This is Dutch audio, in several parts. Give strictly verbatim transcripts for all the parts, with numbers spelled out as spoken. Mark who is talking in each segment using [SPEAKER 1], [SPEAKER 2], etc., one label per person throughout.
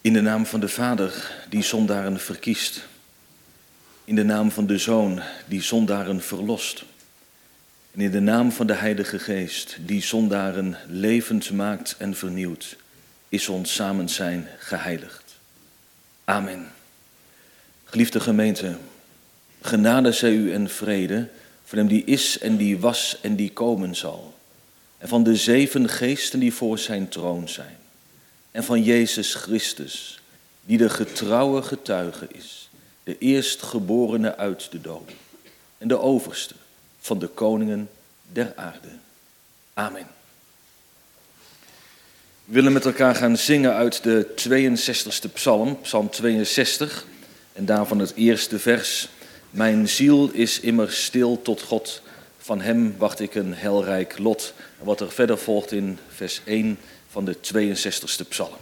[SPEAKER 1] In de naam van de Vader, die zondaren verkiest. In de naam van de Zoon, die zondaren verlost. En in de naam van de Heilige Geest, die zondaren levend maakt en vernieuwt, is ons samen zijn geheiligd. Amen. Geliefde gemeente, genade zij u en vrede van hem die is en die was en die komen zal. En van de zeven geesten die voor zijn troon zijn. En van Jezus Christus, die de getrouwe getuige is, de eerstgeborene uit de doden en de overste van de koningen der aarde. Amen. We willen met elkaar gaan zingen uit de tweeënzestigste psalm, psalm tweeënzestig, en daarvan het eerste vers. Mijn ziel is immer stil tot God, van hem wacht ik een heilrijk lot. En wat er verder volgt in vers één van de tweeënzestigste psalm.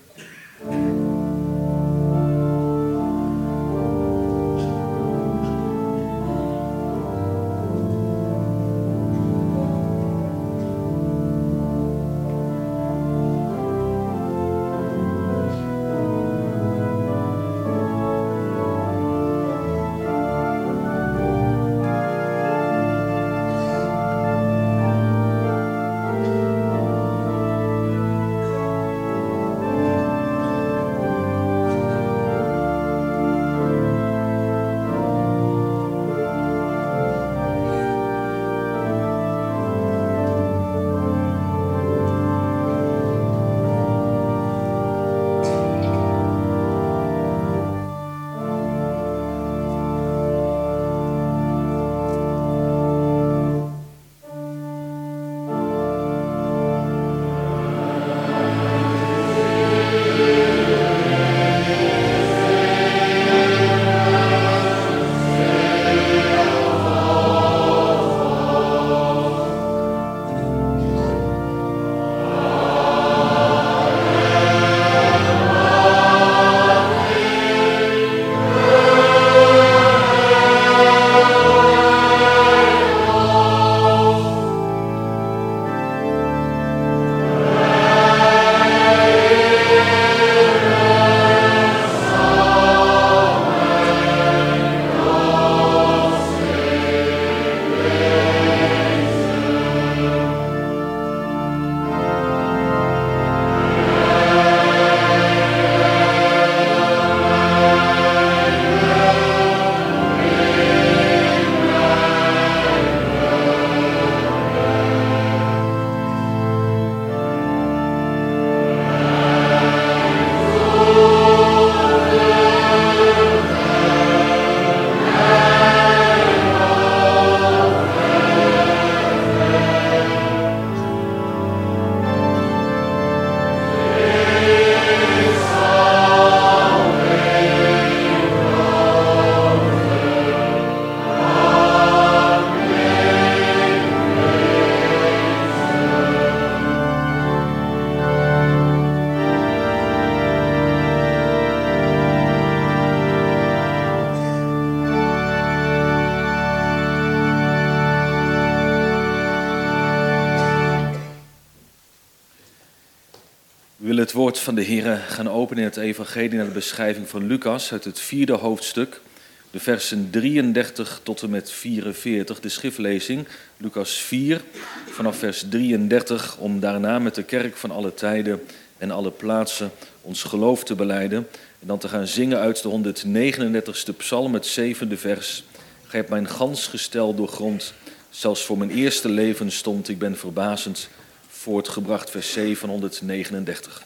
[SPEAKER 1] Het woord van de Heer gaan openen in het evangelie naar de beschrijving van Lucas uit het vierde hoofdstuk, de versen drieëndertig tot en met vierenveertig, de schriftlezing, Lucas vier, vanaf vers drieëndertig, om daarna met de kerk van alle tijden en alle plaatsen ons geloof te belijden en dan te gaan zingen uit de honderdnegenendertigste psalm, het zevende vers. Gij hebt mijn gans gestel doorgrond, zelfs voor mijn eerste leven stond, ik ben verbazend voortgebracht, vers zeven, honderdnegenendertig.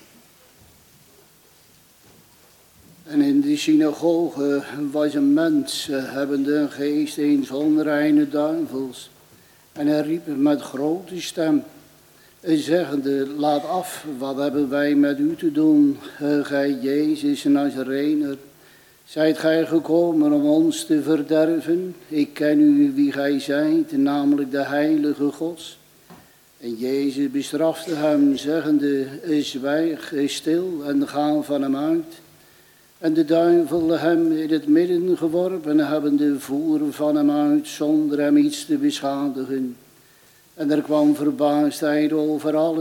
[SPEAKER 2] En in de synagoge was een mens, hebbende een geest eens onreine duivels. En hij riep met grote stem, zeggende, laat af, wat hebben wij met u te doen, gij Jezus Nazarener? Zijt gij gekomen om ons te verderven? Ik ken u wie gij zijt, namelijk de heilige Gods. En Jezus bestrafte hem, zeggende, zwijg stil en ga van hem uit. En de duivel hem in het midden geworpen, hebbende voer van hem uit, zonder hem iets te beschadigen. En er kwam verbaasdheid over allen,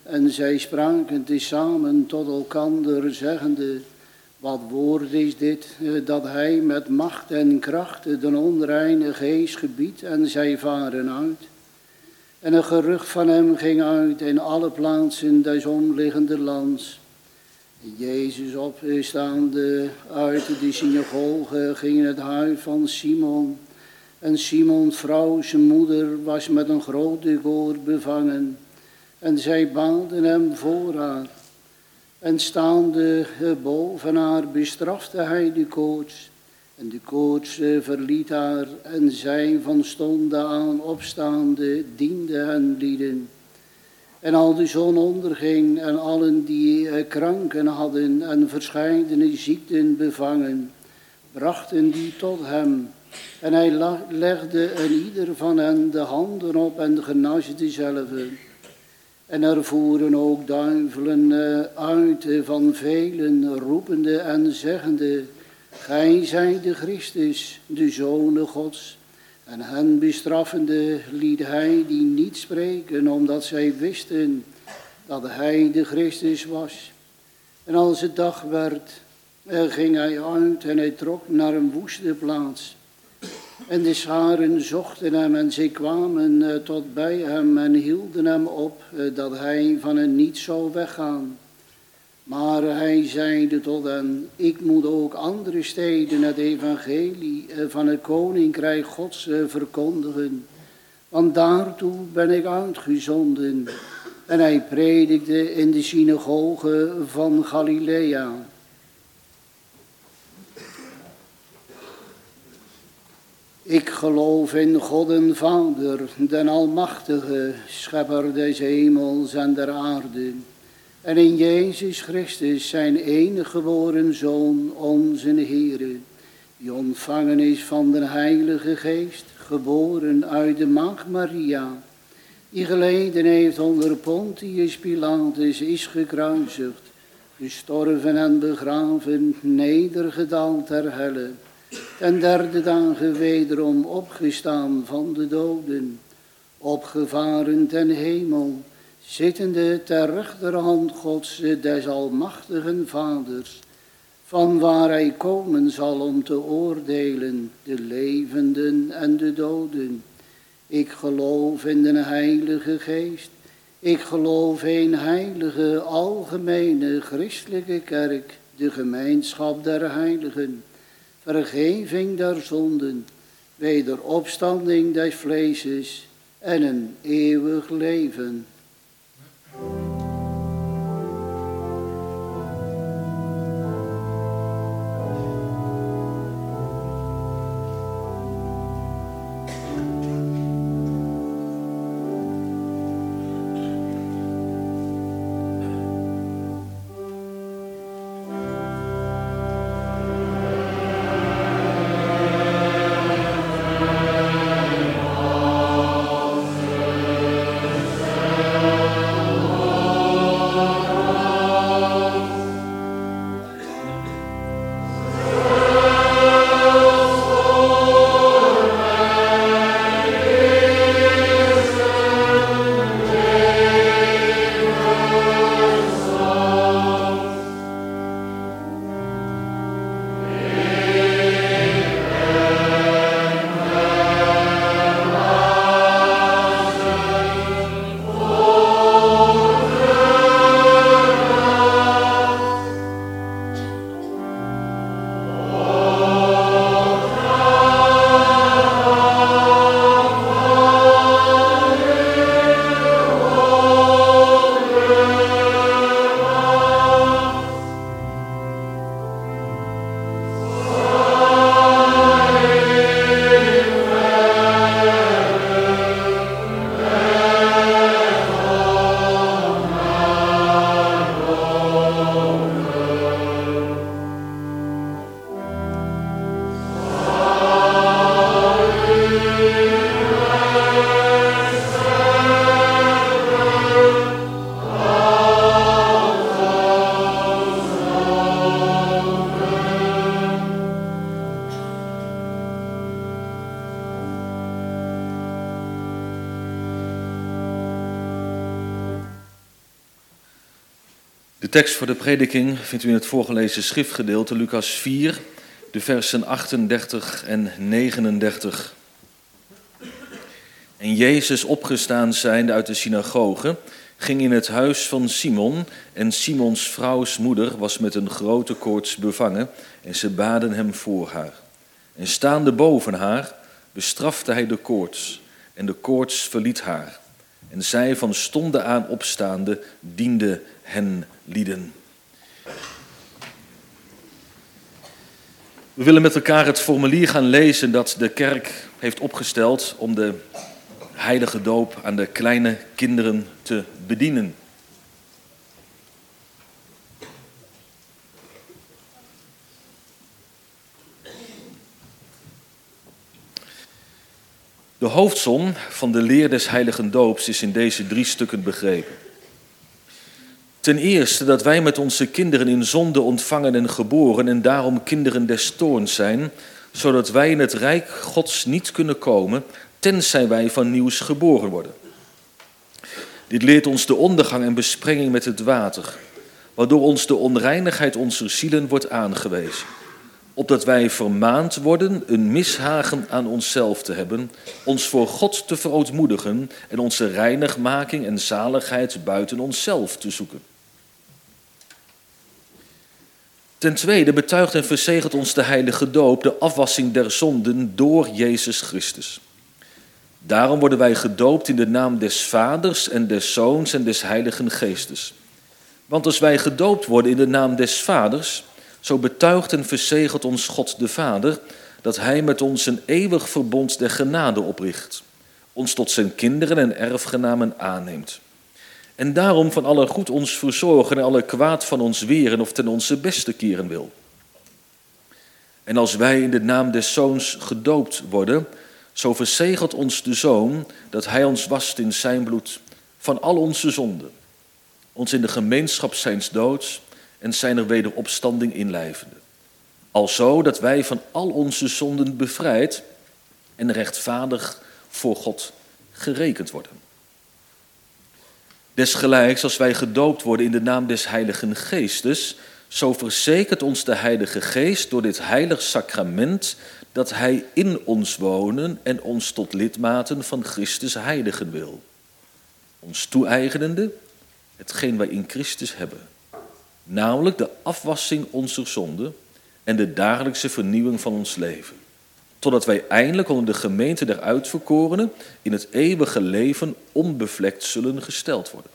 [SPEAKER 2] En zij spraken tezamen tot elkander, zeggende: wat woord is dit, dat hij met macht en kracht de onreine geest gebiedt, en zij varen uit. En een gerucht van hem ging uit in alle plaatsen des omliggende lands. Jezus opstaande uit de synagoge ging in het huis van Simon. En Simons vrouw, zijn moeder, was met een grote koor bevangen. En zij baden hem voor haar. En staande boven haar bestrafte hij de koorts. En de koorts verliet haar, en zij van stonden aan opstaande diende hen lieden. En al de zon onderging, en allen die kranken hadden en verscheidene ziekten bevangen, brachten die tot hem. En hij legde een ieder van hen de handen op en genas dezelve. En er voeren ook duivelen uit van velen, roepende en zeggende: gij zijt de Christus, de Zoon Gods. En hen bestraffende liet hij die niet spreken, omdat zij wisten dat hij de Christus was. En als het dag werd, ging hij uit en hij trok naar een woeste plaats. En de scharen zochten hem en zij kwamen uh, tot bij hem en hielden hem op, uh, dat hij van hen niet zou weggaan. Maar hij zeide tot hen: ik moet ook andere steden het evangelie uh, van het koninkrijk Gods uh, verkondigen. Want daartoe ben ik uitgezonden. En hij predikte in de synagoge van Galilea. Ik geloof in God en Vader, den Almachtige, schepper des hemels en der aarde. En in Jezus Christus, zijn enige geboren Zoon, onze Heere, die ontvangen is van de Heilige Geest, geboren uit de Maagd Maria, die geleden heeft onder Pontius Pilatus, is gekruisigd, gestorven en begraven, nedergedaald ter helle. Ten derde dagen wederom opgestaan van de doden, opgevaren ten hemel, zittende ter rechterhand Gods des almachtigen Vaders, van waar hij komen zal om te oordelen de levenden en de doden. Ik geloof in de Heilige Geest, ik geloof in heilige, algemene, christelijke kerk, de gemeenschap der heiligen, vergeving der zonden, wederopstanding des vleeses en een eeuwig leven.
[SPEAKER 1] De tekst voor de prediking vindt u in het voorgelezen schriftgedeelte, Lucas vier, de versen achtendertig en negenendertig. En Jezus, opgestaan zijnde uit de synagoge, ging in het huis van Simon, en Simons vrouws moeder was met een grote koorts bevangen, en ze baden hem voor haar. En staande boven haar bestrafte hij de koorts, en de koorts verliet haar. En zij van stonden aan opstaande diende hen lieden. We willen met elkaar het formulier gaan lezen dat de kerk heeft opgesteld om de heilige doop aan de kleine kinderen te bedienen. De hoofdsom van de leer des heiligen doops is in deze drie stukken begrepen. Ten eerste dat wij met onze kinderen in zonde ontvangen en geboren en daarom kinderen des toorns zijn, zodat wij in het rijk Gods niet kunnen komen, tenzij wij van nieuws geboren worden. Dit leert ons de ondergang en besprenging met het water, waardoor ons de onreinigheid onze zielen wordt aangewezen, opdat wij vermaand worden een mishagen aan onszelf te hebben, ons voor God te verootmoedigen en onze reinigmaking en zaligheid buiten onszelf te zoeken. Ten tweede betuigt en verzegelt ons de heilige doop de afwassing der zonden door Jezus Christus. Daarom worden wij gedoopt in de naam des Vaders en des Zoons en des Heiligen Geestes. Want als wij gedoopt worden in de naam des Vaders, zo betuigt en verzegelt ons God de Vader dat hij met ons een eeuwig verbond der genade opricht, ons tot zijn kinderen en erfgenamen aanneemt. En daarom van alle goed ons verzorgen en alle kwaad van ons weren of ten onze beste keren wil. En als wij in de naam des Zoons gedoopt worden, zo verzegelt ons de Zoon dat hij ons wast in zijn bloed van al onze zonden, ons in de gemeenschap zijns doods en zijner wederopstanding inlijvende. Alzo dat wij van al onze zonden bevrijd en rechtvaardig voor God gerekend worden. Desgelijks als wij gedoopt worden in de naam des Heiligen Geestes, zo verzekert ons de Heilige Geest door dit heilig sacrament dat hij in ons wonen en ons tot lidmaten van Christus heiligen wil. Ons toe-eigenende hetgeen wij in Christus hebben, namelijk de afwassing onze zonden en de dagelijkse vernieuwing van ons leven, totdat wij eindelijk onder de gemeente der uitverkorenen in het eeuwige leven onbevlekt zullen gesteld worden.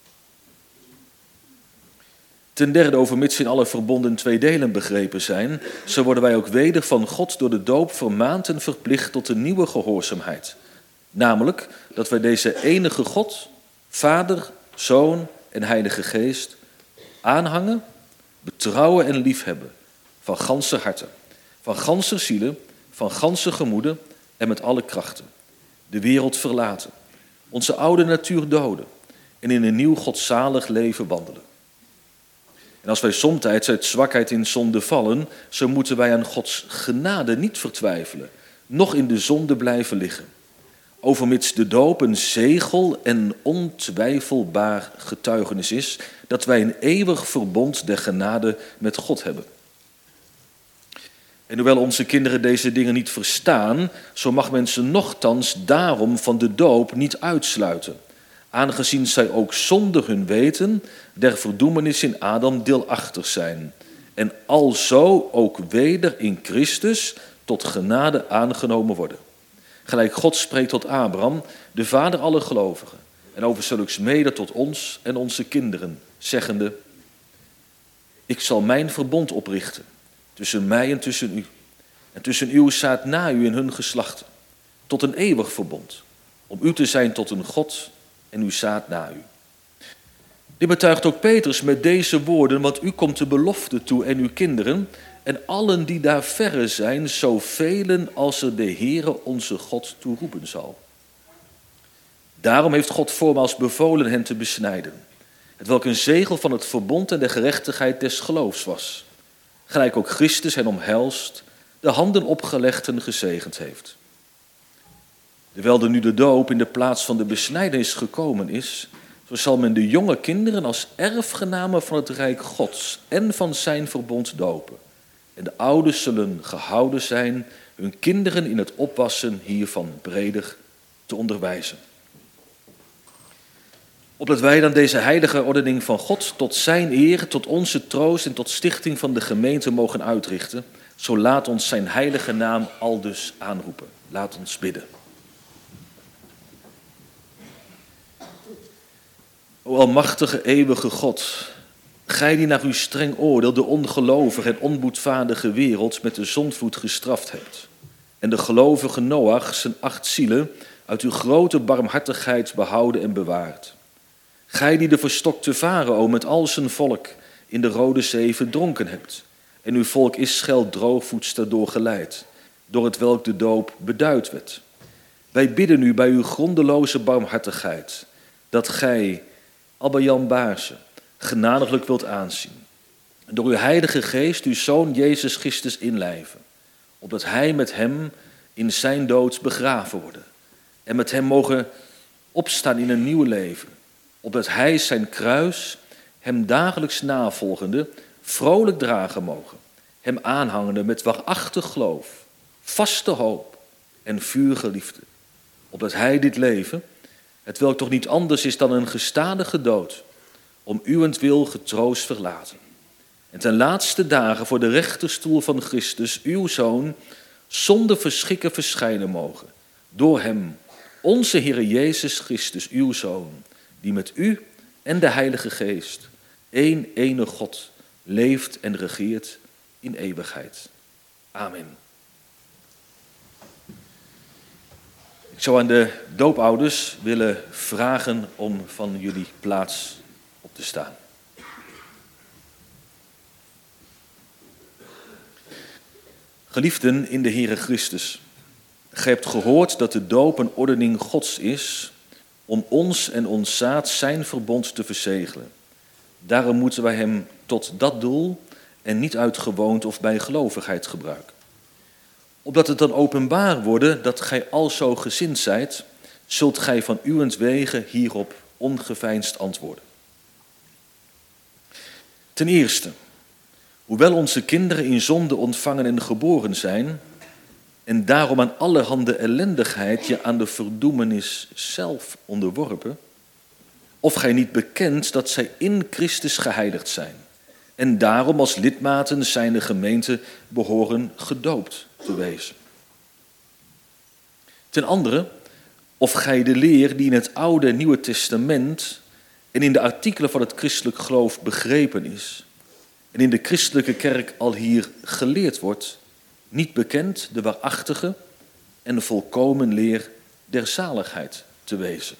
[SPEAKER 1] Ten derde, overmits in alle verbonden twee delen begrepen zijn, zo worden wij ook weder van God door de doop vermaand en verplicht tot een nieuwe gehoorzaamheid. Namelijk dat wij deze enige God, Vader, Zoon en Heilige Geest aanhangen, betrouwen en liefhebben, van ganse harten, van ganse zielen, van ganse gemoeden en met alle krachten. De wereld verlaten, onze oude natuur doden en in een nieuw godzalig leven wandelen. En als wij somtijds uit zwakheid in zonde vallen, zo moeten wij aan Gods genade niet vertwijfelen, noch in de zonde blijven liggen. Overmits de doop een zegel en ontwijfelbaar getuigenis is dat wij een eeuwig verbond der genade met God hebben. En hoewel onze kinderen deze dingen niet verstaan, zo mag men ze nochtans daarom van de doop niet uitsluiten, aangezien zij ook zonder hun weten der verdoemenis in Adam deelachtig zijn, en alzo ook weder in Christus tot genade aangenomen worden. Gelijk God spreekt tot Abraham, de vader aller gelovigen, en over zulks mede tot ons en onze kinderen, zeggende: Ik zal mijn verbond oprichten tussen mij en tussen u, en tussen uw zaad na u en hun geslachten, tot een eeuwig verbond, om u te zijn tot een God en uw zaad na u. Dit betuigt ook Petrus met deze woorden, want u komt de belofte toe en uw kinderen, en allen die daar verre zijn, zoveel als er de Heere onze God toe roepen zal. Daarom heeft God voormaals bevolen hen te besnijden, hetwelk een zegel van het verbond en de gerechtigheid des geloofs was, gelijk ook Christus hen omhelst, de handen opgelegd en gezegend heeft. Terwijl er nu de doop in de plaats van de besnijdenis gekomen is, Zo zal men de jonge kinderen als erfgenamen van het Rijk Gods en van zijn verbond dopen. En de ouders zullen gehouden zijn hun kinderen in het oppassen hiervan breder te onderwijzen. Opdat wij dan deze heilige ordening van God tot zijn eer, tot onze troost en tot stichting van de gemeente mogen uitrichten, zo laat ons zijn heilige naam aldus aanroepen. Laat ons bidden. O almachtige, eeuwige God, gij die naar uw streng oordeel de ongelovige en onboedvaardige wereld met de zondvloed gestraft hebt, en de gelovige Noach zijn acht zielen uit uw grote barmhartigheid behouden en bewaard. Gij die de verstokte Farao met al zijn volk in de Rode Zee verdronken hebt, en uw volk Israël droogvoets daardoor geleid, door het welk de doop beduid werd. Wij bidden u bij uw grondeloze barmhartigheid, dat gij, Abba Jan Baarsen, genadiglijk wilt aanzien, en door uw heilige geest uw Zoon Jezus Christus inlijven, opdat hij met hem in zijn dood begraven worden, en met hem mogen opstaan in een nieuw leven, opdat hij zijn kruis, hem dagelijks navolgende, vrolijk dragen mogen, hem aanhangende met waarachtig geloof, vaste hoop en vurige liefde, opdat hij dit leven, het welk toch niet anders is dan een gestadige dood, om uwentwil getroost verlaten. En ten laatste dagen voor de rechterstoel van Christus, uw Zoon, zonder verschikken verschijnen mogen, door hem, onze Heere Jezus Christus, uw Zoon, die met u en de Heilige Geest, één ene God, leeft en regeert in eeuwigheid. Amen. Ik zou aan de doopouders willen vragen om van jullie plaats op te staan. Geliefden in de Heere Christus, gij hebt gehoord dat de doop een ordening Gods is om ons en ons zaad zijn verbond te verzegelen. Daarom moeten wij hem tot dat doel en niet uit gewoonte of bijgelovigheid gebruiken. Opdat het dan openbaar worden dat gij alzo gezind zijt, zult gij van uwentwege hierop ongeveinsd antwoorden. Ten eerste, hoewel onze kinderen in zonde ontvangen en geboren zijn, en daarom aan allerhande ellendigheid je aan de verdoemenis zelf onderworpen, of gij niet bekent dat zij in Christus geheiligd zijn, en daarom als lidmaten zijner gemeente behoren gedoopt te wezen. Ten andere, of gij de leer die in het Oude en Nieuwe Testament en in de artikelen van het christelijk geloof begrepen is, en in de christelijke kerk al hier geleerd wordt, niet bekend de waarachtige en de volkomen leer der zaligheid te wezen.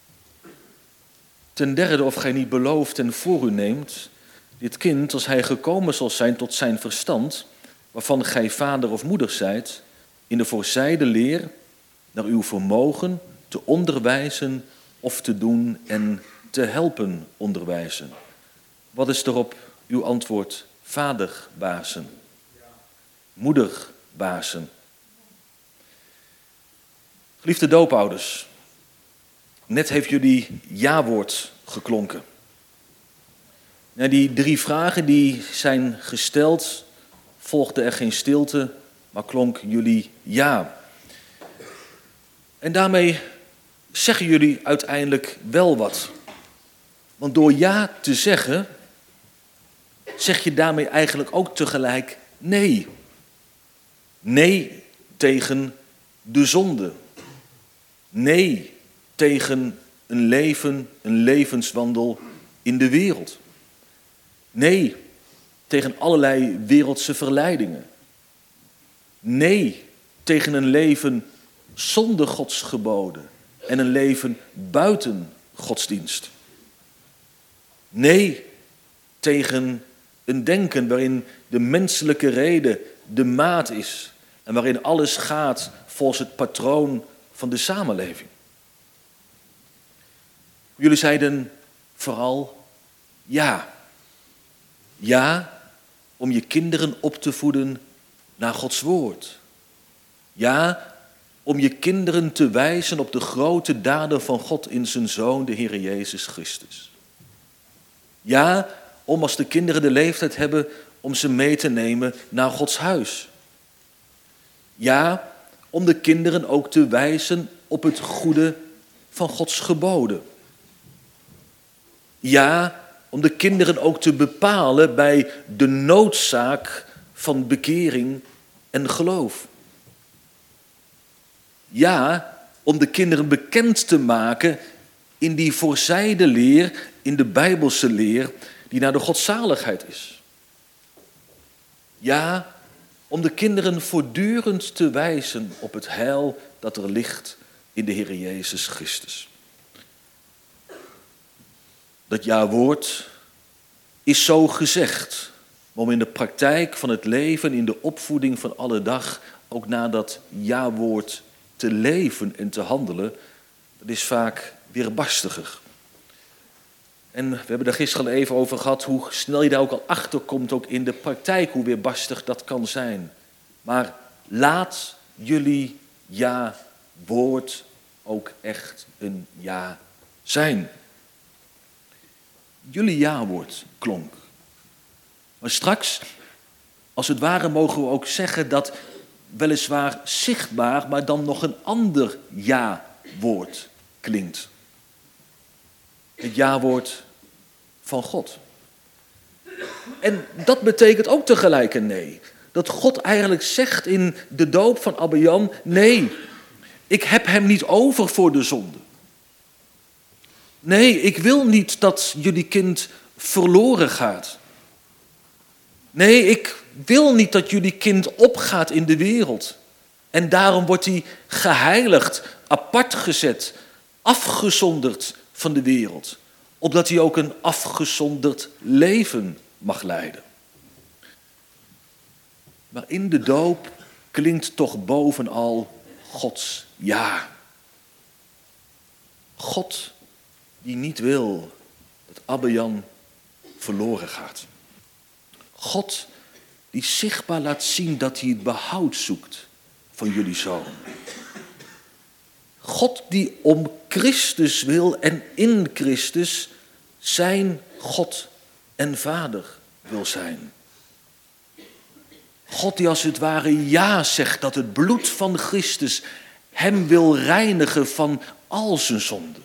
[SPEAKER 1] Ten derde, of gij niet belooft en voor u neemt, dit kind, als hij gekomen zal zijn tot zijn verstand, waarvan gij vader of moeder zijt, in de voorzijde leer naar uw vermogen te onderwijzen of te doen en te helpen onderwijzen. Wat is erop uw antwoord? Vader Baarsen. Moeder Baarsen. Geliefde doopouders, net heeft jullie ja-woord geklonken. Na die drie vragen die zijn gesteld, volgde er geen stilte, maar klonk jullie ja. En daarmee zeggen jullie uiteindelijk wel wat. Want door ja te zeggen, zeg je daarmee eigenlijk ook tegelijk nee. Nee tegen de zonde. Nee tegen een leven, een levenswandel in de wereld. Nee tegen allerlei wereldse verleidingen. Nee tegen een leven zonder Gods geboden en een leven buiten godsdienst. Nee tegen een denken waarin de menselijke reden de maat is en waarin alles gaat volgens het patroon van de samenleving. Jullie zeiden vooral ja. Ja, om je kinderen op te voeden naar Gods woord. Ja, om je kinderen te wijzen op de grote daden van God in zijn Zoon, de Heer Jezus Christus. Ja, om als de kinderen de leeftijd hebben om ze mee te nemen naar Gods huis. Ja, om de kinderen ook te wijzen op het goede van Gods geboden. Ja, om de kinderen ook te bepalen bij de noodzaak van bekering en geloof. Ja, om de kinderen bekend te maken in die voorzijde leer, in de Bijbelse leer, die naar de godzaligheid is. Ja, om de kinderen voortdurend te wijzen op het heil dat er ligt in de Heer Jezus Christus. Dat ja-woord is zo gezegd, maar om in de praktijk van het leven, in de opvoeding van alle dag, ook naar dat ja-woord te leven en te handelen, dat is vaak weerbarstiger. En we hebben daar gisteren al even over gehad, hoe snel je daar ook al achter komt, ook in de praktijk, hoe weerbarstig dat kan zijn. Maar laat jullie ja-woord ook echt een ja zijn. Jullie ja-woord klonk. Maar straks, als het ware, mogen we ook zeggen dat weliswaar zichtbaar, maar dan nog een ander ja-woord klinkt. Het ja-woord van God. En dat betekent ook tegelijk een nee. Dat God eigenlijk zegt in de doop van Abba Jan, nee, ik heb hem niet over voor de zonde. Nee, ik wil niet dat jullie kind verloren gaat. Nee, ik wil niet dat jullie kind opgaat in de wereld. En daarom wordt hij geheiligd, apart gezet, afgezonderd van de wereld. Opdat hij ook een afgezonderd leven mag leiden. Maar in de doop klinkt toch bovenal Gods ja. God die niet wil dat Abba Jan verloren gaat. God die zichtbaar laat zien dat hij het behoud zoekt van jullie zoon. God die om Christus wil en in Christus zijn God en Vader wil zijn. God die als het ware ja zegt dat het bloed van Christus hem wil reinigen van al zijn zonden.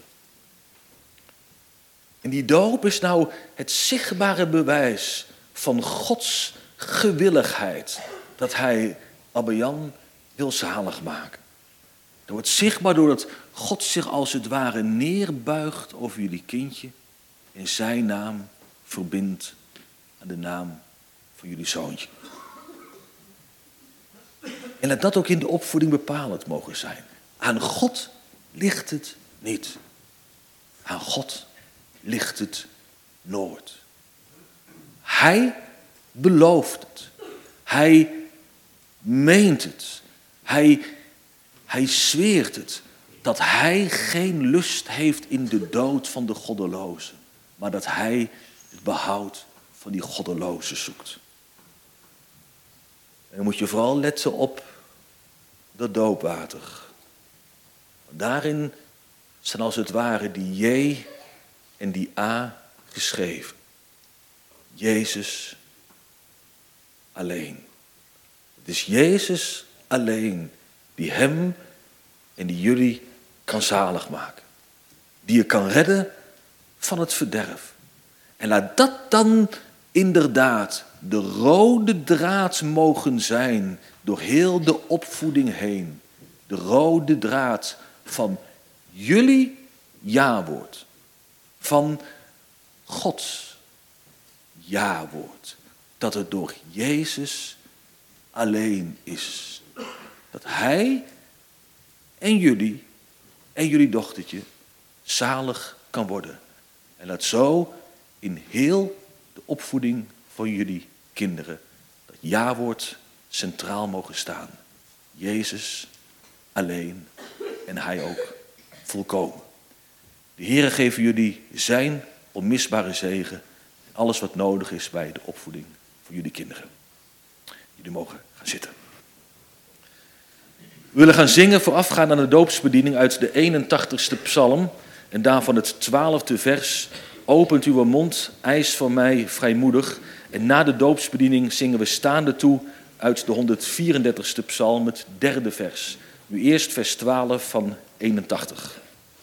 [SPEAKER 1] En die doop is nou het zichtbare bewijs van Gods gewilligheid. Dat hij Abba Jan wil zalig maken. Dat wordt zichtbaar doordat God zich als het ware neerbuigt over jullie kindje. En zijn naam verbindt aan de naam van jullie zoontje. En dat dat ook in de opvoeding bepalend mogen zijn. Aan God ligt het niet. Aan God ligt het nooit. Hij belooft het. Hij meent het. Hij, hij zweert het. Dat hij geen lust heeft in de dood van de goddelozen. Maar dat hij het behoud van die goddelozen zoekt. En dan moet je vooral letten op dat doopwater. Daarin zijn als het ware die J en die A geschreven. Jezus alleen. Het is Jezus alleen die hem en die jullie kan zalig maken. Die je kan redden van het verderf. En laat dat dan inderdaad de rode draad mogen zijn door heel de opvoeding heen. De rode draad van jullie ja-woord. Van Gods ja-woord. Dat het door Jezus alleen is. Dat hij en jullie en jullie dochtertje zalig kan worden. En dat zo in heel de opvoeding van jullie kinderen dat ja-woord centraal mogen staan. Jezus alleen en hij ook volkomen. De Heere geven jullie zijn onmisbare zegen en alles wat nodig is bij de opvoeding van jullie kinderen. Jullie mogen gaan zitten. We willen gaan zingen voorafgaand aan de doopsbediening uit de eenentachtigste psalm en daarvan het twaalfde vers. Opent uw mond, eis van mij vrijmoedig. En na de doopsbediening zingen we staande toe uit de honderdvierendertigste psalm, het derde vers. Nu eerst vers twaalf van eenentachtig.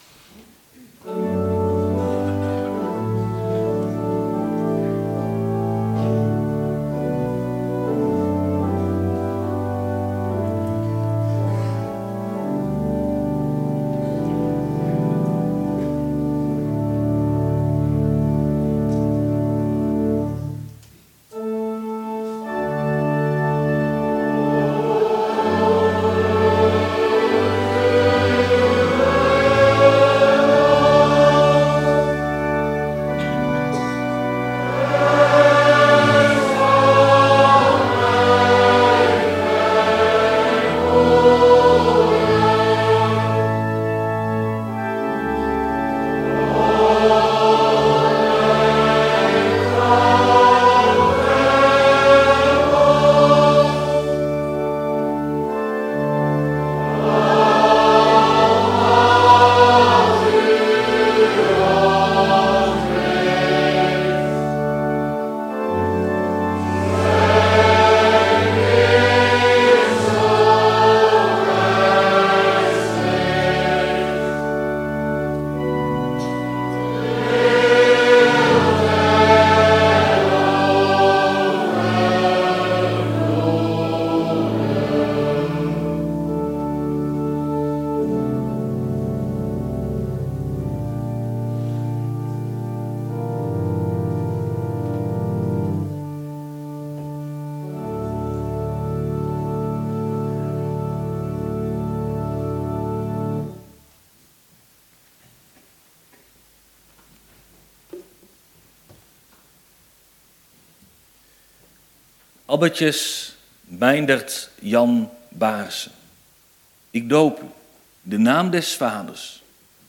[SPEAKER 1] Abbertjes Meindert Jan Baarsen. Ik doop u in de naam des Vaders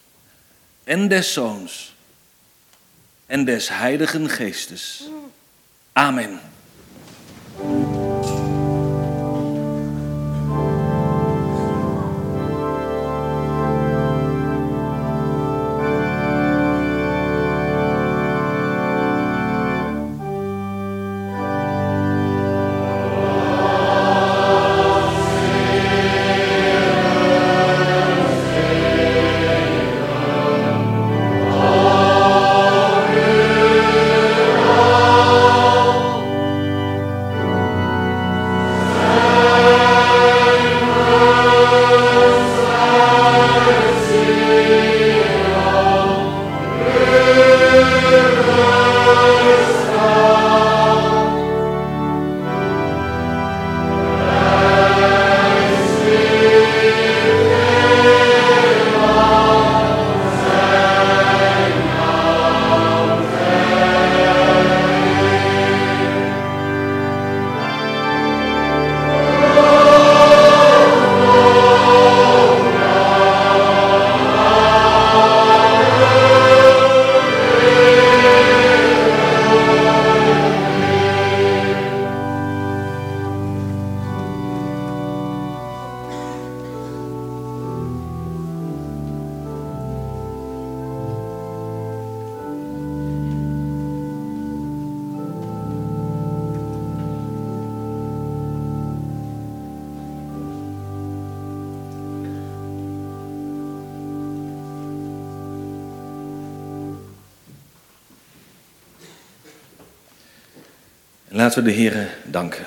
[SPEAKER 1] en des Zoons en des Heiligen Geestes. Amen. Laten we de Heere danken.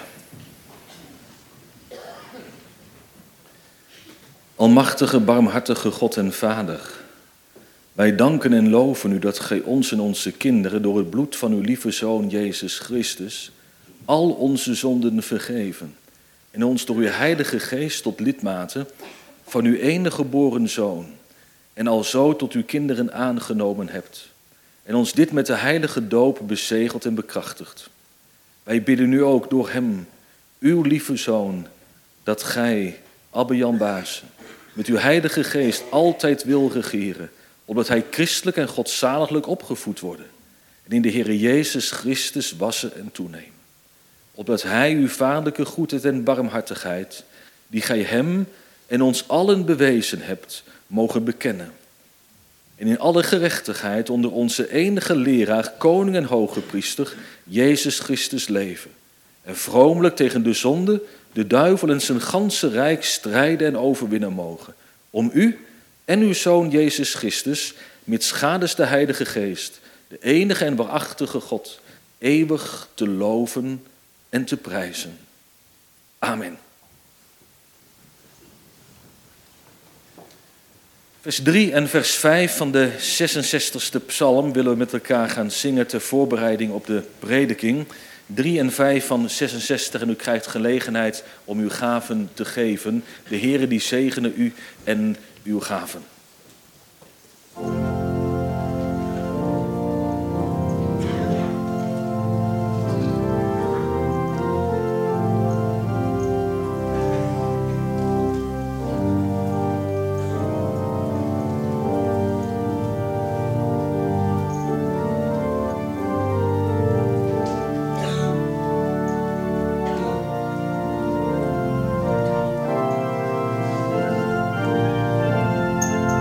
[SPEAKER 1] Almachtige, barmhartige God en Vader, wij danken en loven u dat gij ons en onze kinderen door het bloed van uw lieve Zoon Jezus Christus al onze zonden vergeven en ons door uw Heilige Geest tot lidmaten van uw enige geboren Zoon en alzo tot uw kinderen aangenomen hebt en ons dit met de heilige doop bezegeld en bekrachtigd. Wij bidden nu ook door hem, uw lieve Zoon, dat gij, Abbe Jan Baarsen, met uw Heilige Geest altijd wil regeren, opdat hij christelijk en godzaliglijk opgevoed worden en in de Heere Jezus Christus wassen en toenemen. Opdat hij uw vaderlijke goedheid en barmhartigheid, die gij hem en ons allen bewezen hebt, mogen bekennen. En in alle gerechtigheid onder onze enige leraar, koning en hoge priester, Jezus Christus leven. En vromelijk tegen de zonde, de duivel en zijn ganse rijk strijden en overwinnen mogen. Om u en uw Zoon Jezus Christus, met schades de Heilige Geest, de enige en waarachtige God, eeuwig te loven en te prijzen. Amen. Vers drie en vers vijf van de zesenzestigste psalm willen we met elkaar gaan zingen ter voorbereiding op de prediking. drie en vijf van zesenzestig en u krijgt gelegenheid om uw gaven te geven. De Heere die zegene u en uw gaven.
[SPEAKER 3] Thank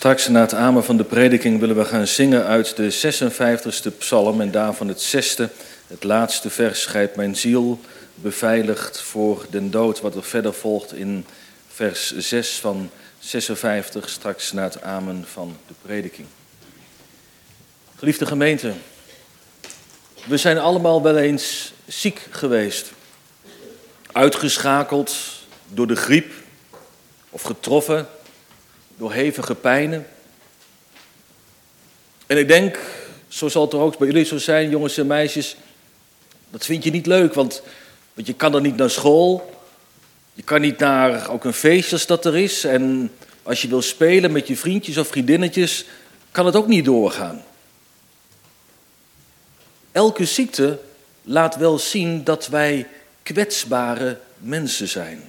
[SPEAKER 1] Straks na het amen van de prediking willen we gaan zingen uit de zesenvijftigste psalm en daarvan het zesde, het laatste vers. Grijp mijn ziel beveiligd voor den dood, wat er verder volgt in vers zes van zesenvijftig, straks na het amen van de prediking. Geliefde gemeente, we zijn allemaal wel eens ziek geweest, uitgeschakeld door de griep of getroffen door hevige pijnen. En ik denk, zo zal het er ook bij jullie zo zijn, jongens en meisjes, dat vind je niet leuk, want, want je kan er niet naar school, je kan niet naar ook een feestje als dat er is, en als je wil spelen met je vriendjes of vriendinnetjes, kan het ook niet doorgaan. Elke ziekte laat wel zien dat wij kwetsbare mensen zijn.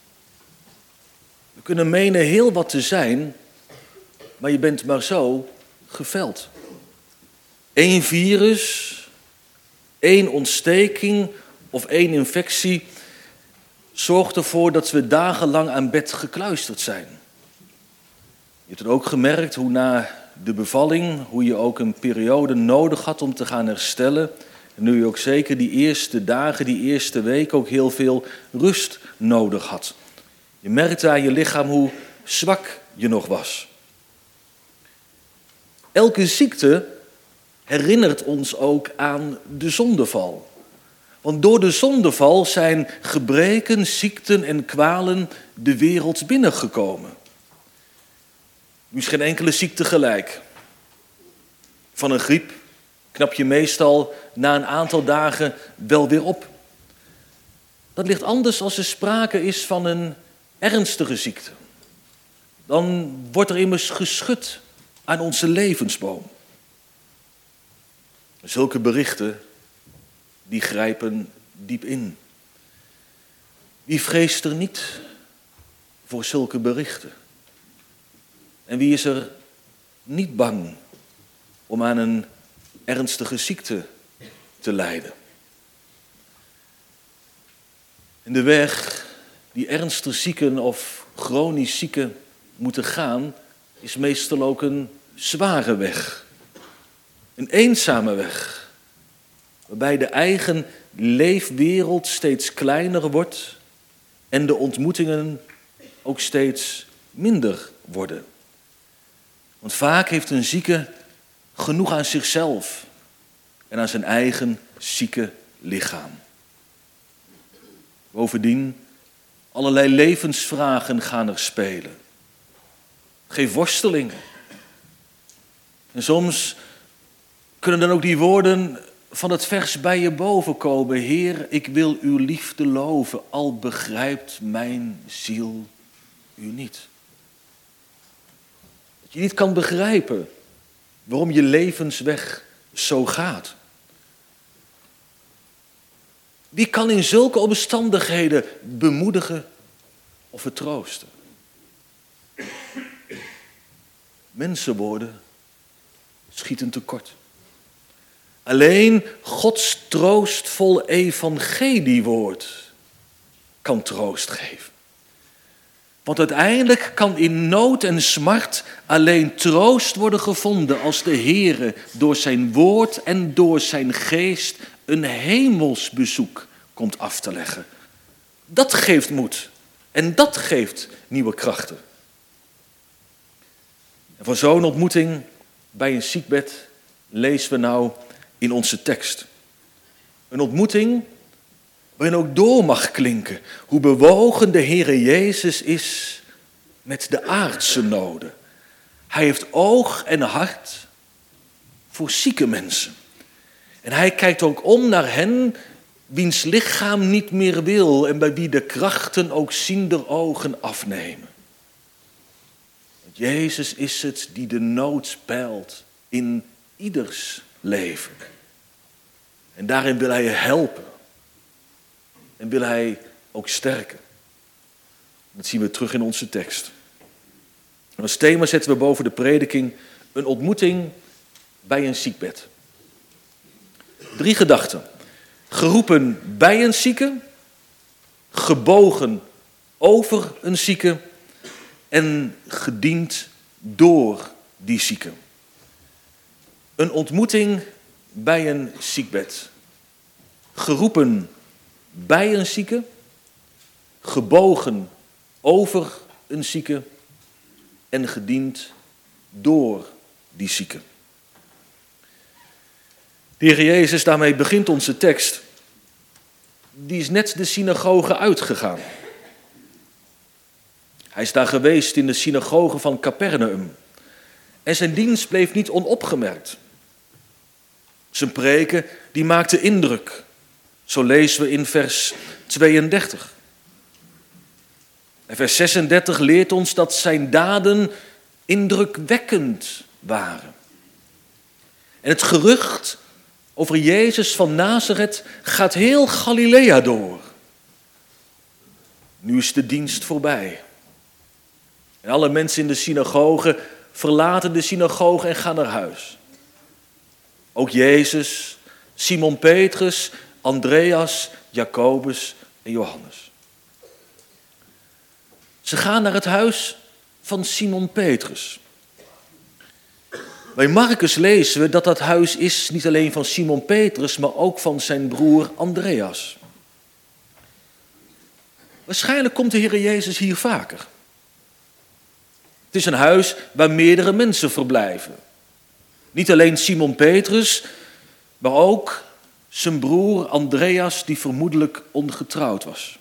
[SPEAKER 1] We kunnen menen heel wat te zijn, maar je bent maar zo geveld. Eén virus, één ontsteking of één infectie zorgt ervoor dat we dagenlang aan bed gekluisterd zijn. Je hebt het ook gemerkt hoe na de bevalling, hoe je ook een periode nodig had om te gaan herstellen. En nu je ook zeker die eerste dagen, die eerste week ook heel veel rust nodig had. Je merkte aan je lichaam hoe zwak je nog was. Elke ziekte herinnert ons ook aan de zondeval. Want door de zondeval zijn gebreken, ziekten en kwalen de wereld binnengekomen. Nu is geen enkele ziekte gelijk. Van een griep knap je meestal na een aantal dagen wel weer op. Dat ligt anders als er sprake is van een ernstige ziekte. Dan wordt er immers geschud aan onze levensboom. Zulke berichten, die grijpen diep in. Wie vreest er niet voor zulke berichten? En wie is er niet bang om aan een ernstige ziekte te lijden? En de weg die ernstig zieken of chronisch zieken moeten gaan, is meestal ook een zware weg. Een eenzame weg, waarbij de eigen leefwereld steeds kleiner wordt en de ontmoetingen ook steeds minder worden. Want vaak heeft een zieke genoeg aan zichzelf en aan zijn eigen zieke lichaam. Bovendien, allerlei levensvragen gaan er spelen. Geen worstelingen. En soms kunnen dan ook die woorden van het vers bij je boven komen. Heer, ik wil uw liefde loven, al begrijpt mijn ziel u niet. Dat je niet kan begrijpen waarom je levensweg zo gaat. Wie kan in zulke omstandigheden bemoedigen of vertroosten? Mensenwoorden schieten tekort. Alleen Gods troostvol evangeliewoord kan troost geven. Want uiteindelijk kan in nood en smart alleen troost worden gevonden als de Heere door zijn woord en door zijn geest een hemelsbezoek komt af te leggen. Dat geeft moed en dat geeft nieuwe krachten. En van zo'n ontmoeting bij een ziekbed lezen we nou in onze tekst. Een ontmoeting waarin ook door mag klinken hoe bewogen de Heere Jezus is met de aardse noden. Hij heeft oog en hart voor zieke mensen. En hij kijkt ook om naar hen wiens lichaam niet meer wil en bij wie de krachten ook ziender ogen afnemen. Want Jezus is het die de nood peilt in ieders leven. En daarin wil hij je helpen. En wil hij ook sterken. Dat zien we terug in onze tekst. En als thema zetten we boven de prediking een ontmoeting bij een ziekbed. Drie gedachten. Geroepen bij een zieke, gebogen over een zieke en gediend door die zieke. Een ontmoeting bij een ziekbed. Geroepen bij een zieke, gebogen over een zieke en gediend door die zieke. De Heer Jezus, daarmee begint onze tekst, die is net de synagoge uitgegaan. Hij is daar geweest in de synagoge van Capernaum. En zijn dienst bleef niet onopgemerkt. Zijn preken, die maakten indruk. Zo lezen we in vers tweeëndertig. En vers zesendertig leert ons dat zijn daden indrukwekkend waren. En het gerucht over Jezus van Nazareth gaat heel Galilea door. Nu is de dienst voorbij. En alle mensen in de synagoge verlaten de synagoge en gaan naar huis. Ook Jezus, Simon Petrus, Andreas, Jacobus en Johannes. Ze gaan naar het huis van Simon Petrus. Bij Marcus lezen we dat dat huis is niet alleen van Simon Petrus, maar ook van zijn broer Andreas. Waarschijnlijk komt de Heer Jezus hier vaker. Het is een huis waar meerdere mensen verblijven. Niet alleen Simon Petrus, maar ook zijn broer Andreas, die vermoedelijk ongetrouwd was.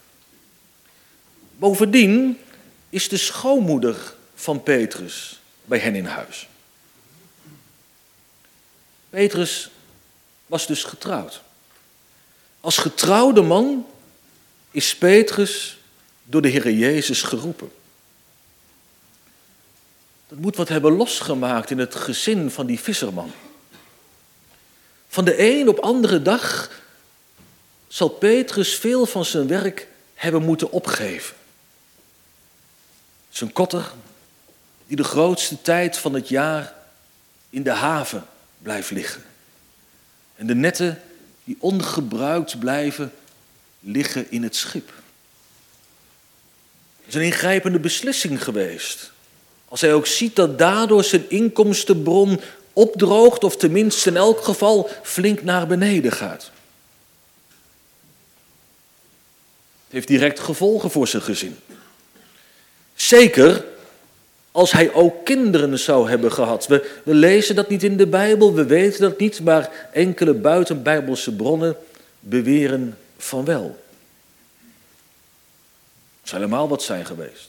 [SPEAKER 1] Bovendien is de schoonmoeder van Petrus bij hen in huis. Petrus was dus getrouwd. Als getrouwde man is Petrus door de Heer Jezus geroepen. Dat moet wat hebben losgemaakt in het gezin van die visserman. Van de een op andere dag zal Petrus veel van zijn werk hebben moeten opgeven. Zijn kotter, die de grootste tijd van het jaar in de haven blijft liggen. En de netten die ongebruikt blijven liggen in het schip. Het is een ingrijpende beslissing geweest. Als hij ook ziet dat daardoor zijn inkomstenbron opdroogt of tenminste in elk geval flink naar beneden gaat. Het heeft direct gevolgen voor zijn gezin. Zeker als hij ook kinderen zou hebben gehad. We, we lezen dat niet in de Bijbel, we weten dat niet, maar enkele buitenbijbelse bronnen beweren van wel. Het zou helemaal wat zijn geweest.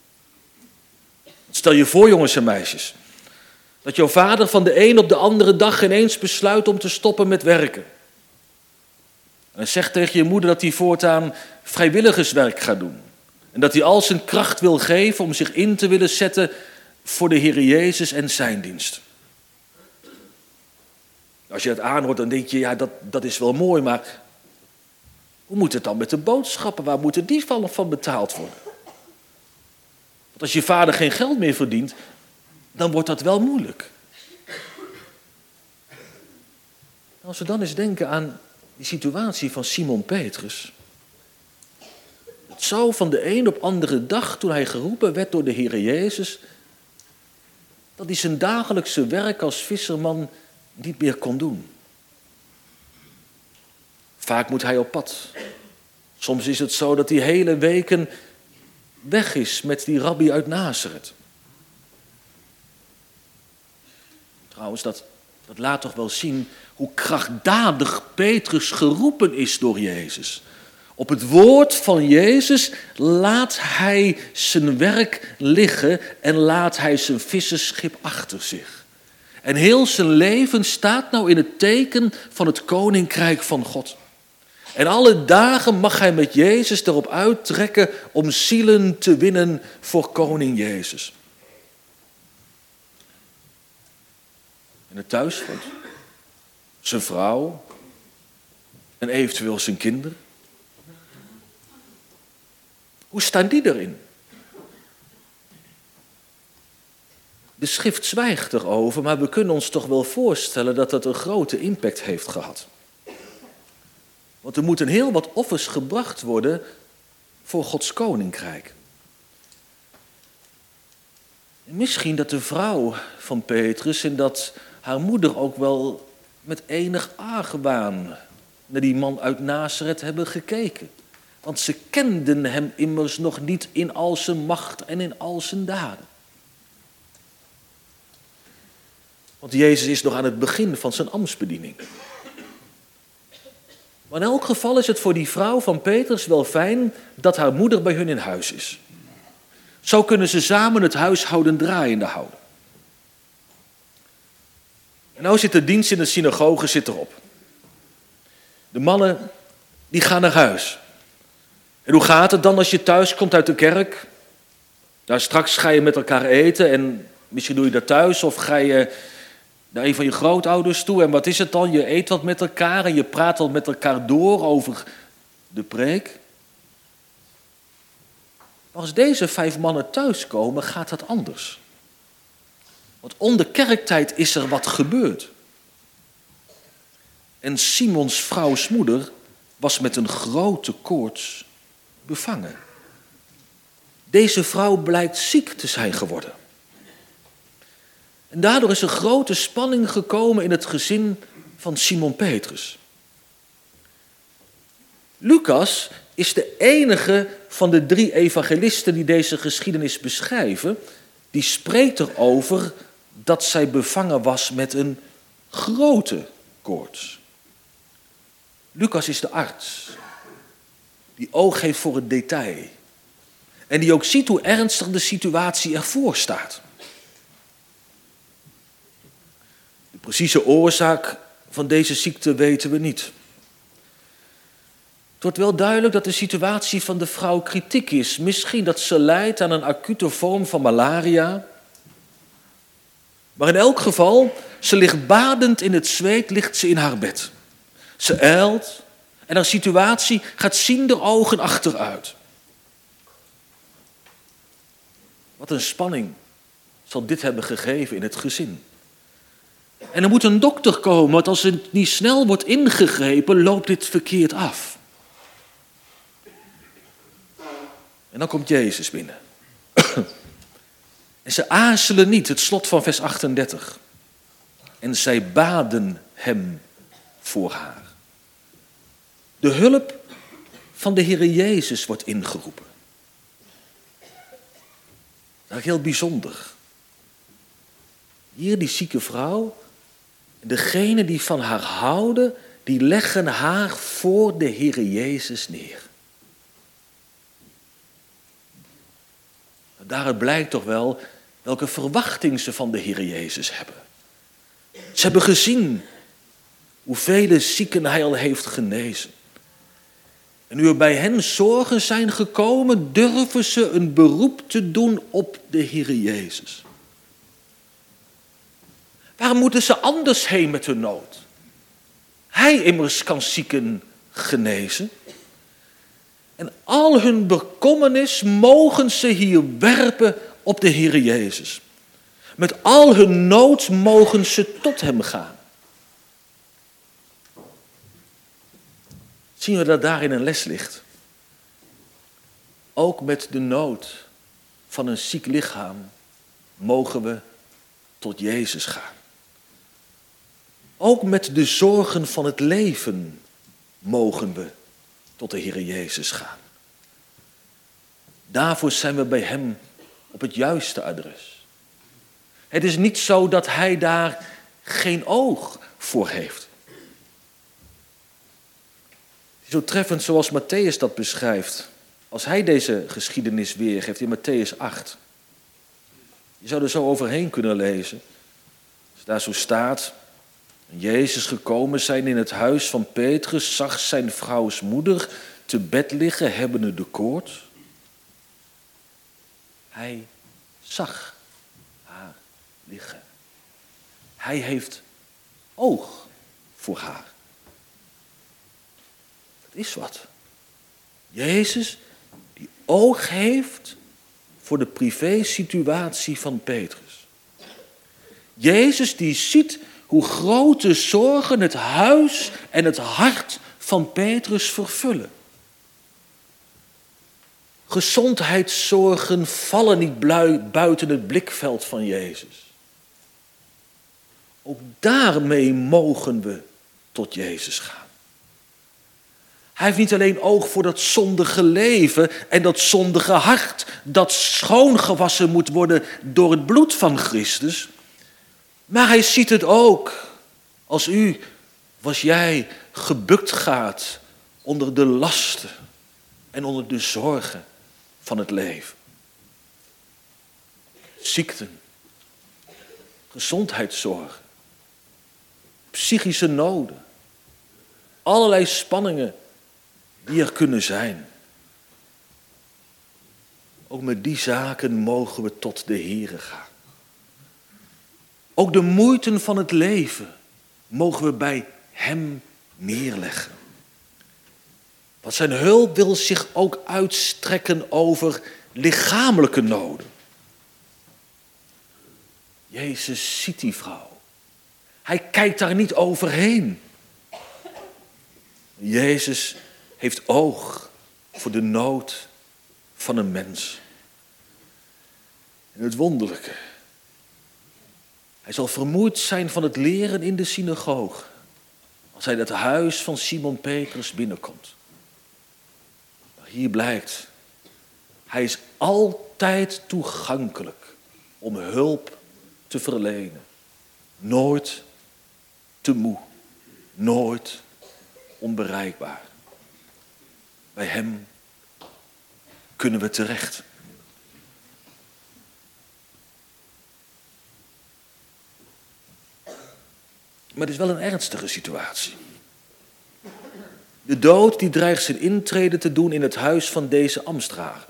[SPEAKER 1] Stel je voor, jongens en meisjes, dat jouw vader van de een op de andere dag ineens besluit om te stoppen met werken. En hij zegt tegen je moeder dat hij voortaan vrijwilligerswerk gaat doen. En dat hij al zijn kracht wil geven om zich in te willen zetten voor de Heer Jezus en zijn dienst. Als je dat aanhoort, dan denk je, ja, dat, dat is wel mooi, maar hoe moet het dan met de boodschappen? Waar moeten die van, van betaald worden? Want als je vader geen geld meer verdient, dan wordt dat wel moeilijk. Als we dan eens denken aan die situatie van Simon Petrus. Het zou van de een op andere dag, toen hij geroepen werd door de Heer Jezus, dat hij zijn dagelijkse werk als visserman niet meer kon doen. Vaak moet hij op pad. Soms is het zo dat hij hele weken weg is met die rabbi uit Nazareth. Trouwens, dat, dat laat toch wel zien hoe krachtdadig Petrus geroepen is door Jezus. Op het woord van Jezus laat hij zijn werk liggen en laat hij zijn visserschip achter zich. En heel zijn leven staat nou in het teken van het koninkrijk van God. En alle dagen mag hij met Jezus erop uittrekken om zielen te winnen voor koning Jezus. En het thuisfront, zijn vrouw en eventueel zijn kinderen. Hoe staan die erin? De schrift zwijgt erover, maar we kunnen ons toch wel voorstellen dat dat een grote impact heeft gehad. Want er moeten heel wat offers gebracht worden voor Gods koninkrijk. Misschien dat de vrouw van Petrus en dat haar moeder ook wel met enig argwaan naar die man uit Nazareth hebben gekeken. Want ze kenden hem immers nog niet in al zijn macht en in al zijn daden. Want Jezus is nog aan het begin van zijn ambtsbediening. Maar in elk geval is het voor die vrouw van Petrus wel fijn dat haar moeder bij hun in huis is. Zo kunnen ze samen het huishouden draaiende houden. En nou zit de dienst in de synagoge zit erop. De mannen die gaan naar huis. En hoe gaat het dan als je thuis komt uit de kerk? Nou, straks ga je met elkaar eten en misschien doe je dat thuis of ga je naar een van je grootouders toe. En wat is het dan? Je eet wat met elkaar en je praat wat met elkaar door over de preek. Maar als deze vijf mannen thuiskomen, gaat dat anders. Want om de kerktijd is er wat gebeurd. En Simons vrouws moeder was met een grote koorts bevangen. Deze vrouw blijkt ziek te zijn geworden. En daardoor is er grote spanning gekomen in het gezin van Simon Petrus. Lucas is de enige van de drie evangelisten die deze geschiedenis beschrijven, die spreekt erover dat zij bevangen was met een grote koorts. Lucas is de arts, die oog heeft voor het detail en die ook ziet hoe ernstig de situatie ervoor staat. De precieze oorzaak van deze ziekte weten we niet. Het wordt wel duidelijk dat de situatie van de vrouw kritiek is. Misschien dat ze lijdt aan een acute vorm van malaria. Maar in elk geval, ze ligt badend in het zweet, ligt ze in haar bed. Ze ijlt en haar situatie gaat ziende ogen achteruit. Wat een spanning zal dit hebben gegeven in het gezin. En er moet een dokter komen, want als er niet snel wordt ingegrepen, loopt dit verkeerd af. En dan komt Jezus binnen. En ze aarzelen niet, het slot van vers achtendertig. En zij baden hem voor haar. De hulp van de Heere Jezus wordt ingeroepen. Dat is heel bijzonder. Hier die zieke vrouw, degene die van haar houden, die leggen haar voor de Heere Jezus neer. Daaruit blijkt toch wel welke verwachting ze van de Heere Jezus hebben. Ze hebben gezien hoeveel zieken hij al heeft genezen. En nu er bij hen zorgen zijn gekomen, durven ze een beroep te doen op de Heere Jezus. Waar moeten ze anders heen met hun nood? Hij immers kan zieken genezen. En al hun bekommernis mogen ze hier werpen op de Heere Jezus. Met al hun nood mogen ze tot hem gaan. Zien we dat daarin een les ligt? Ook met de nood van een ziek lichaam mogen we tot Jezus gaan. Ook met de zorgen van het leven mogen we tot de Heere Jezus gaan. Daarvoor zijn we bij hem op het juiste adres. Het is niet zo dat hij daar geen oog voor heeft. Het is zo treffend zoals Matthäus dat beschrijft. Als hij deze geschiedenis weergeeft in Matthäus acht. Je zou er zo overheen kunnen lezen. Als daar zo staat. Jezus gekomen zijn in het huis van Petrus, zag zijn vrouws moeder te bed liggen, hebbende de koorts. Hij zag haar liggen. Hij heeft oog voor haar. Dat is wat. Jezus die oog heeft voor de privé-situatie van Petrus. Jezus die ziet hoe grote zorgen het huis en het hart van Petrus vervullen. Gezondheidszorgen vallen niet buiten het blikveld van Jezus. Ook daarmee mogen we tot Jezus gaan. Hij heeft niet alleen oog voor dat zondige leven en dat zondige hart dat schoongewassen moet worden door het bloed van Christus. Maar hij ziet het ook als u, als jij gebukt gaat onder de lasten en onder de zorgen van het leven. Ziekten, gezondheidszorgen, psychische noden, allerlei spanningen die er kunnen zijn. Ook met die zaken mogen we tot de Heere gaan. Ook de moeiten van het leven mogen we bij Hem neerleggen. Want zijn hulp wil zich ook uitstrekken over lichamelijke noden. Jezus ziet die vrouw. Hij kijkt daar niet overheen. Jezus heeft oog voor de nood van een mens. En het wonderlijke. Hij zal vermoeid zijn van het leren in de synagoge. Als hij het huis van Simon Petrus binnenkomt. Maar hier blijkt. Hij is altijd toegankelijk om hulp te verlenen. Nooit te moe. Nooit onbereikbaar. Bij Hem kunnen we terecht. Maar het is wel een ernstige situatie. De dood die dreigt zijn intrede te doen in het huis van deze ambtsdrager.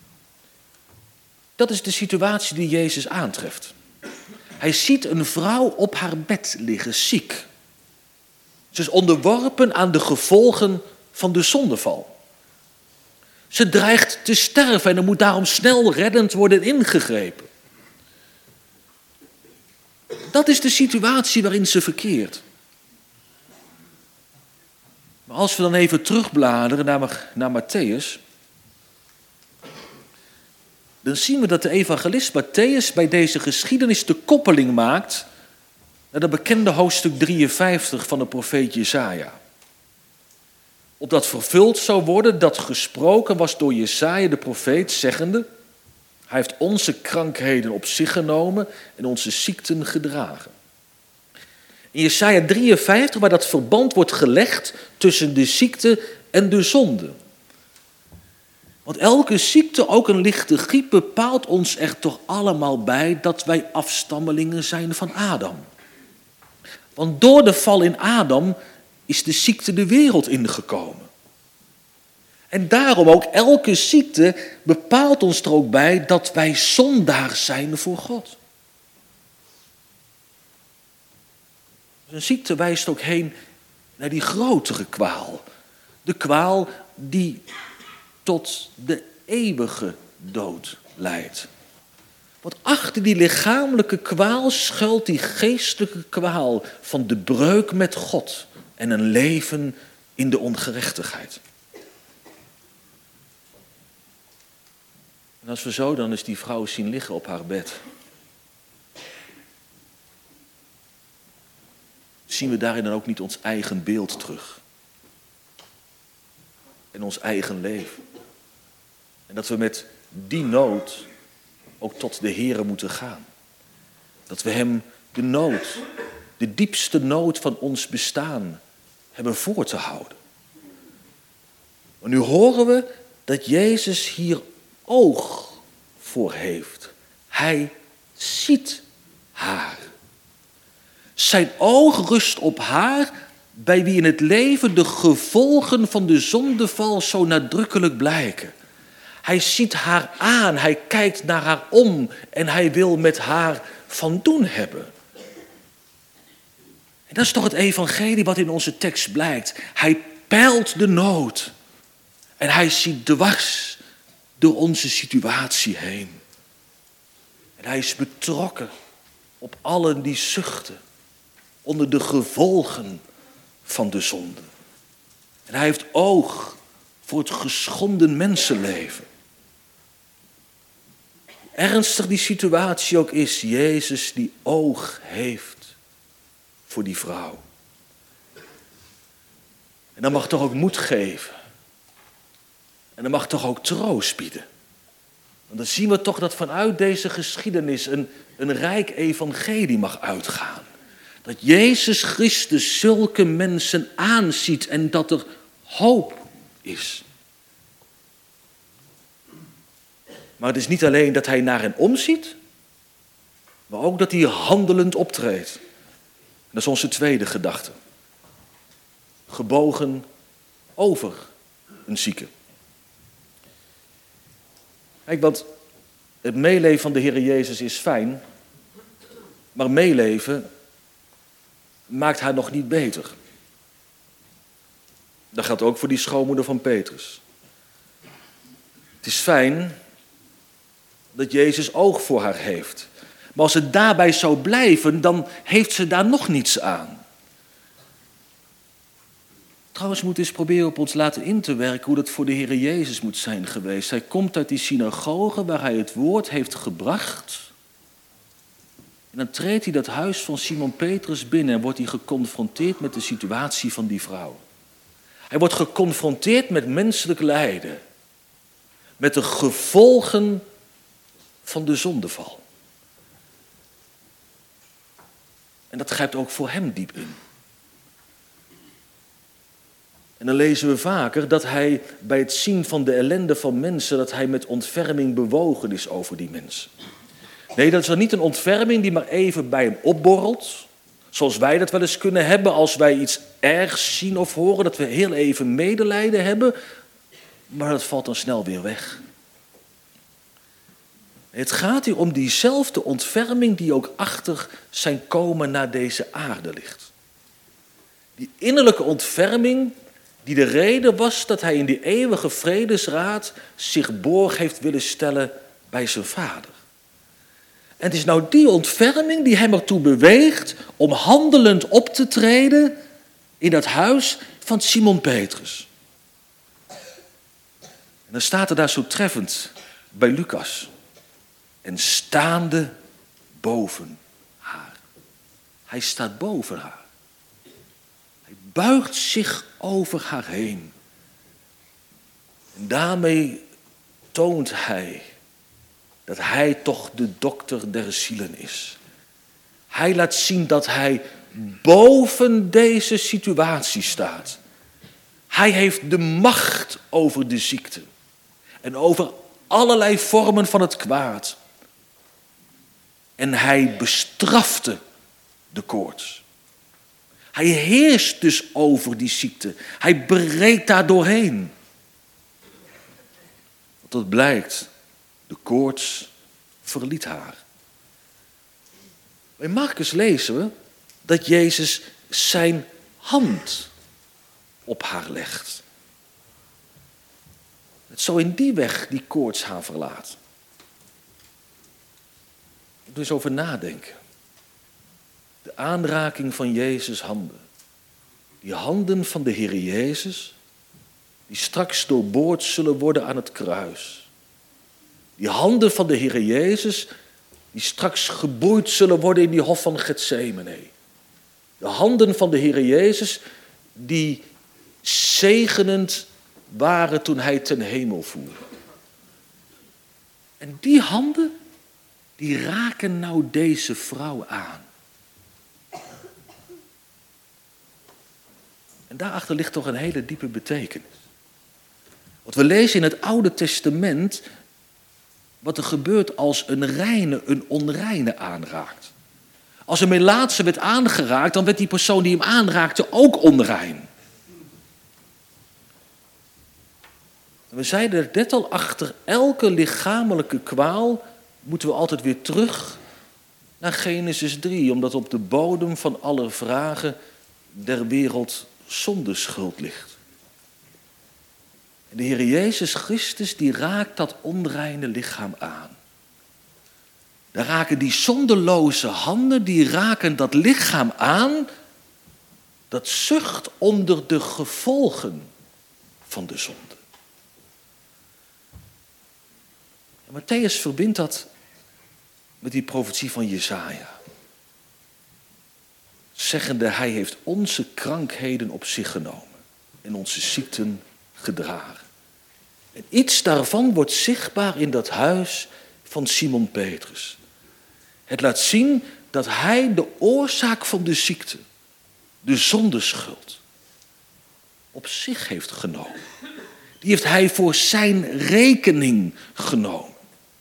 [SPEAKER 1] Dat is de situatie die Jezus aantreft. Hij ziet een vrouw op haar bed liggen, ziek. Ze is onderworpen aan de gevolgen van de zondeval. Ze dreigt te sterven en er moet daarom snel reddend worden ingegrepen. Dat is de situatie waarin ze verkeert. Maar als we dan even terugbladeren naar, naar Matthäus, dan zien we dat de evangelist Matthäus bij deze geschiedenis de koppeling maakt naar dat bekende hoofdstuk drieënvijftig van de profeet Jesaja. Opdat vervuld zou worden dat gesproken was door Jesaja de profeet, zeggende: Hij heeft onze krankheden op zich genomen en onze ziekten gedragen. In Jesaja drieënvijftig, waar dat verband wordt gelegd tussen de ziekte en de zonde. Want elke ziekte, ook een lichte griep, bepaalt ons er toch allemaal bij dat wij afstammelingen zijn van Adam. Want door de val in Adam is de ziekte de wereld ingekomen. En daarom ook elke ziekte bepaalt ons er ook bij dat wij zondaars zijn voor God. Een ziekte wijst ook heen naar die grotere kwaal. De kwaal die tot de eeuwige dood leidt. Want achter die lichamelijke kwaal schuilt die geestelijke kwaal van de breuk met God en een leven in de ongerechtigheid. En als we zo dan eens die vrouw zien liggen op haar bed, zien we daarin dan ook niet ons eigen beeld terug. En ons eigen leven. En dat we met die nood ook tot de Heere moeten gaan. Dat we Hem de nood, de diepste nood van ons bestaan, hebben voor te houden. Maar nu horen we dat Jezus hier oog voor heeft. Hij ziet haar. Zijn oog rust op haar, bij wie in het leven de gevolgen van de zondeval zo nadrukkelijk blijken. Hij ziet haar aan, hij kijkt naar haar om en hij wil met haar van doen hebben. En dat is toch het evangelie wat in onze tekst blijkt. Hij peilt de nood en hij ziet dwars door onze situatie heen. En hij is betrokken op allen die zuchten onder de gevolgen van de zonde. En hij heeft oog voor het geschonden mensenleven. ernstig die situatie ook is, Jezus die oog heeft voor die vrouw. En dat mag toch ook moed geven. En dat mag toch ook troost bieden. Want dan zien we toch dat vanuit deze geschiedenis een, een rijk evangelie mag uitgaan. Dat Jezus Christus zulke mensen aanziet en dat er hoop is. Maar het is niet alleen dat hij naar hen omziet, maar ook dat hij handelend optreedt. En dat is onze tweede gedachte. Gebogen over een zieke. Kijk, want het meeleven van de Heer Jezus is fijn, maar meeleven maakt haar nog niet beter. Dat geldt ook voor die schoonmoeder van Petrus. Het is fijn dat Jezus oog voor haar heeft. Maar als het daarbij zou blijven, dan heeft ze daar nog niets aan. Trouwens, moet eens proberen op ons laten in te werken hoe dat voor de Heer Jezus moet zijn geweest. Hij komt uit die synagoge waar hij het woord heeft gebracht. En dan treedt hij dat huis van Simon Petrus binnen en wordt hij geconfronteerd met de situatie van die vrouw. Hij wordt geconfronteerd met menselijk lijden. Met de gevolgen van de zondeval. En dat grijpt ook voor hem diep in. En dan lezen we vaker dat hij bij het zien van de ellende van mensen, dat hij met ontferming bewogen is over die mensen. Nee, dat is dan niet een ontferming die maar even bij hem opborrelt. Zoals wij dat wel eens kunnen hebben als wij iets ergs zien of horen, dat we heel even medelijden hebben. Maar dat valt dan snel weer weg. Het gaat hier om diezelfde ontferming die ook achter zijn komen naar deze aarde ligt. Die innerlijke ontferming die de reden was dat hij in die eeuwige vredesraad zich borg heeft willen stellen bij zijn vader. En het is nou die ontferming die hem ertoe beweegt om handelend op te treden in dat huis van Simon Petrus. En dan staat er daar zo treffend bij Lucas. En staande boven haar. Hij staat boven haar. Hij buigt zich over haar heen. En daarmee toont hij dat hij toch de dokter der zielen is. Hij laat zien dat hij boven deze situatie staat. Hij heeft de macht over de ziekte. En over allerlei vormen van het kwaad. En hij bestrafte de koorts. Hij heerst dus over die ziekte. Hij breekt daar doorheen. Tot blijkt, de koorts verliet haar. Bij Marcus lezen we dat Jezus zijn hand op haar legt. Het zo in die weg die koorts haar verlaat. Ik doe eens over nadenken. De aanraking van Jezus' handen. Die handen van de Heer Jezus, die straks doorboord zullen worden aan het kruis. Die handen van de Heer Jezus, die straks geboeid zullen worden in die hof van Getsemane. De handen van de Heer Jezus, die zegenend waren toen hij ten hemel voerde. En die handen, die raken nou deze vrouw aan. En daarachter ligt toch een hele diepe betekenis. Want we lezen in het Oude Testament wat er gebeurt als een reine een onreine aanraakt. Als een melaatse werd aangeraakt, dan werd die persoon die hem aanraakte ook onrein. We zeiden het net al, achter elke lichamelijke kwaal moeten we altijd weer terug naar Genesis drie, omdat op de bodem van alle vragen der wereld zondeschuld ligt. En de Heer Jezus Christus die raakt dat onreine lichaam aan. Daar raken die zondeloze handen, die raken dat lichaam aan, dat zucht onder de gevolgen van de zonde. En Matthäus verbindt dat met die profetie van Jesaja. Zeggende, hij heeft onze krankheden op zich genomen en onze ziekten gedragen. En iets daarvan wordt zichtbaar in dat huis van Simon Petrus. Het laat zien dat hij de oorzaak van de ziekte, de zondeschuld, op zich heeft genomen. Die heeft hij voor zijn rekening genomen.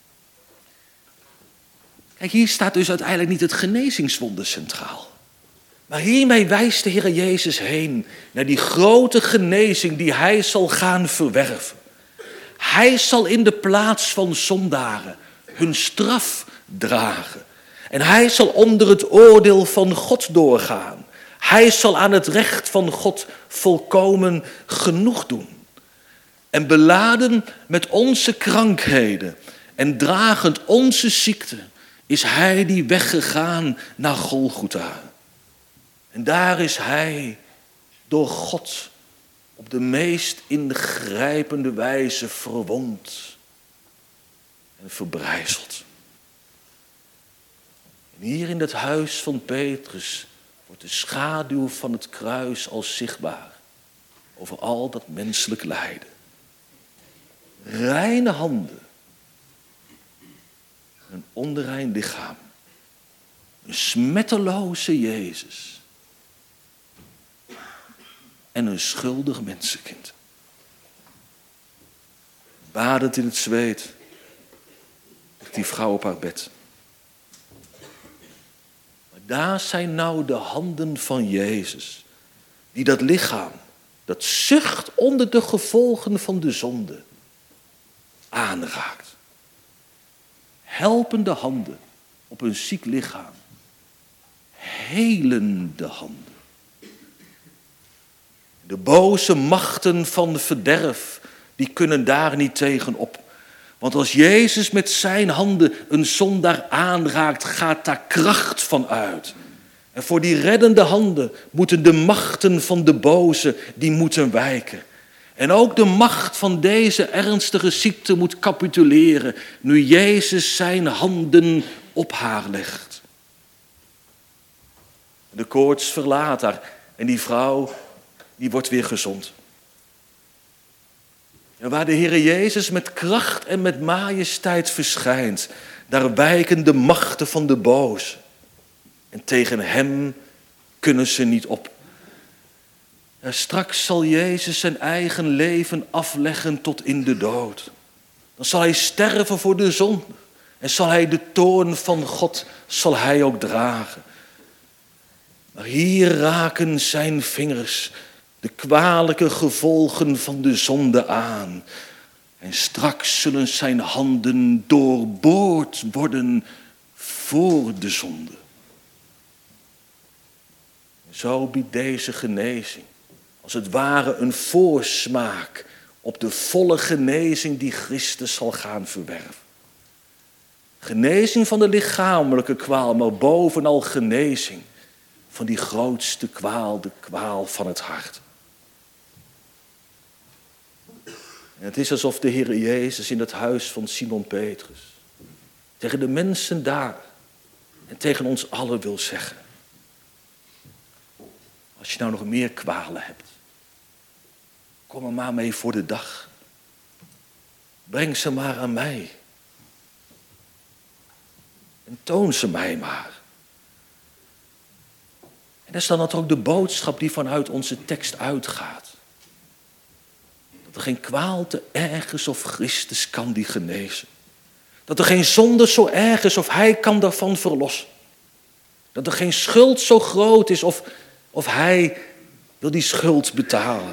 [SPEAKER 1] Kijk, hier staat dus uiteindelijk niet het genezingswonder centraal. Maar hiermee wijst de Heer Jezus heen naar die grote genezing die hij zal gaan verwerven. Hij zal in de plaats van zondaren hun straf dragen. En hij zal onder het oordeel van God doorgaan. Hij zal aan het recht van God volkomen genoeg doen. En beladen met onze krankheden en dragend onze ziekte is hij die weggegaan naar Golgotha. En daar is hij door God op de meest ingrijpende wijze verwond en verbrijzeld. En hier in het huis van Petrus wordt de schaduw van het kruis al zichtbaar over al dat menselijk lijden. Reine handen, een onrein lichaam, een smetteloze Jezus en een schuldig mensenkind. Badend in het zweet ligt die vrouw op haar bed. Maar daar zijn nou de handen van Jezus, die dat lichaam, dat zucht onder de gevolgen van de zonde, aanraakt. Helpende handen op een ziek lichaam. Helende handen. De boze machten van verderf, die kunnen daar niet tegen op. Want als Jezus met zijn handen een zondaar aanraakt, gaat daar kracht van uit. En voor die reddende handen moeten de machten van de boze, die moeten wijken. En ook de macht van deze ernstige ziekte moet capituleren, nu Jezus zijn handen op haar legt. De koorts verlaat haar en die vrouw, die wordt weer gezond. En waar de Heer Jezus met kracht en met majesteit verschijnt, daar wijken de machten van de boze. En tegen hem kunnen ze niet op. En straks zal Jezus zijn eigen leven afleggen tot in de dood. Dan zal hij sterven voor de zonde. En zal hij de toorn van God zal hij ook dragen. Maar hier raken zijn vingers de kwalijke gevolgen van de zonde aan. En straks zullen zijn handen doorboord worden voor de zonde. Zo biedt deze genezing als het ware een voorsmaak op de volle genezing die Christus zal gaan verwerven. Genezing van de lichamelijke kwaal, maar bovenal genezing van die grootste kwaal, de kwaal van het hart. En het is alsof de Heer Jezus in het huis van Simon Petrus tegen de mensen daar en tegen ons allen wil zeggen: als je nou nog meer kwalen hebt, kom er maar mee voor de dag. Breng ze maar aan mij. En toon ze mij maar. En dat is dan ook de boodschap die vanuit onze tekst uitgaat. Dat er geen kwaal te erg is of Christus kan die genezen. Dat er geen zonde zo erg is of hij kan daarvan verlossen. Dat er geen schuld zo groot is of, of hij wil die schuld betalen.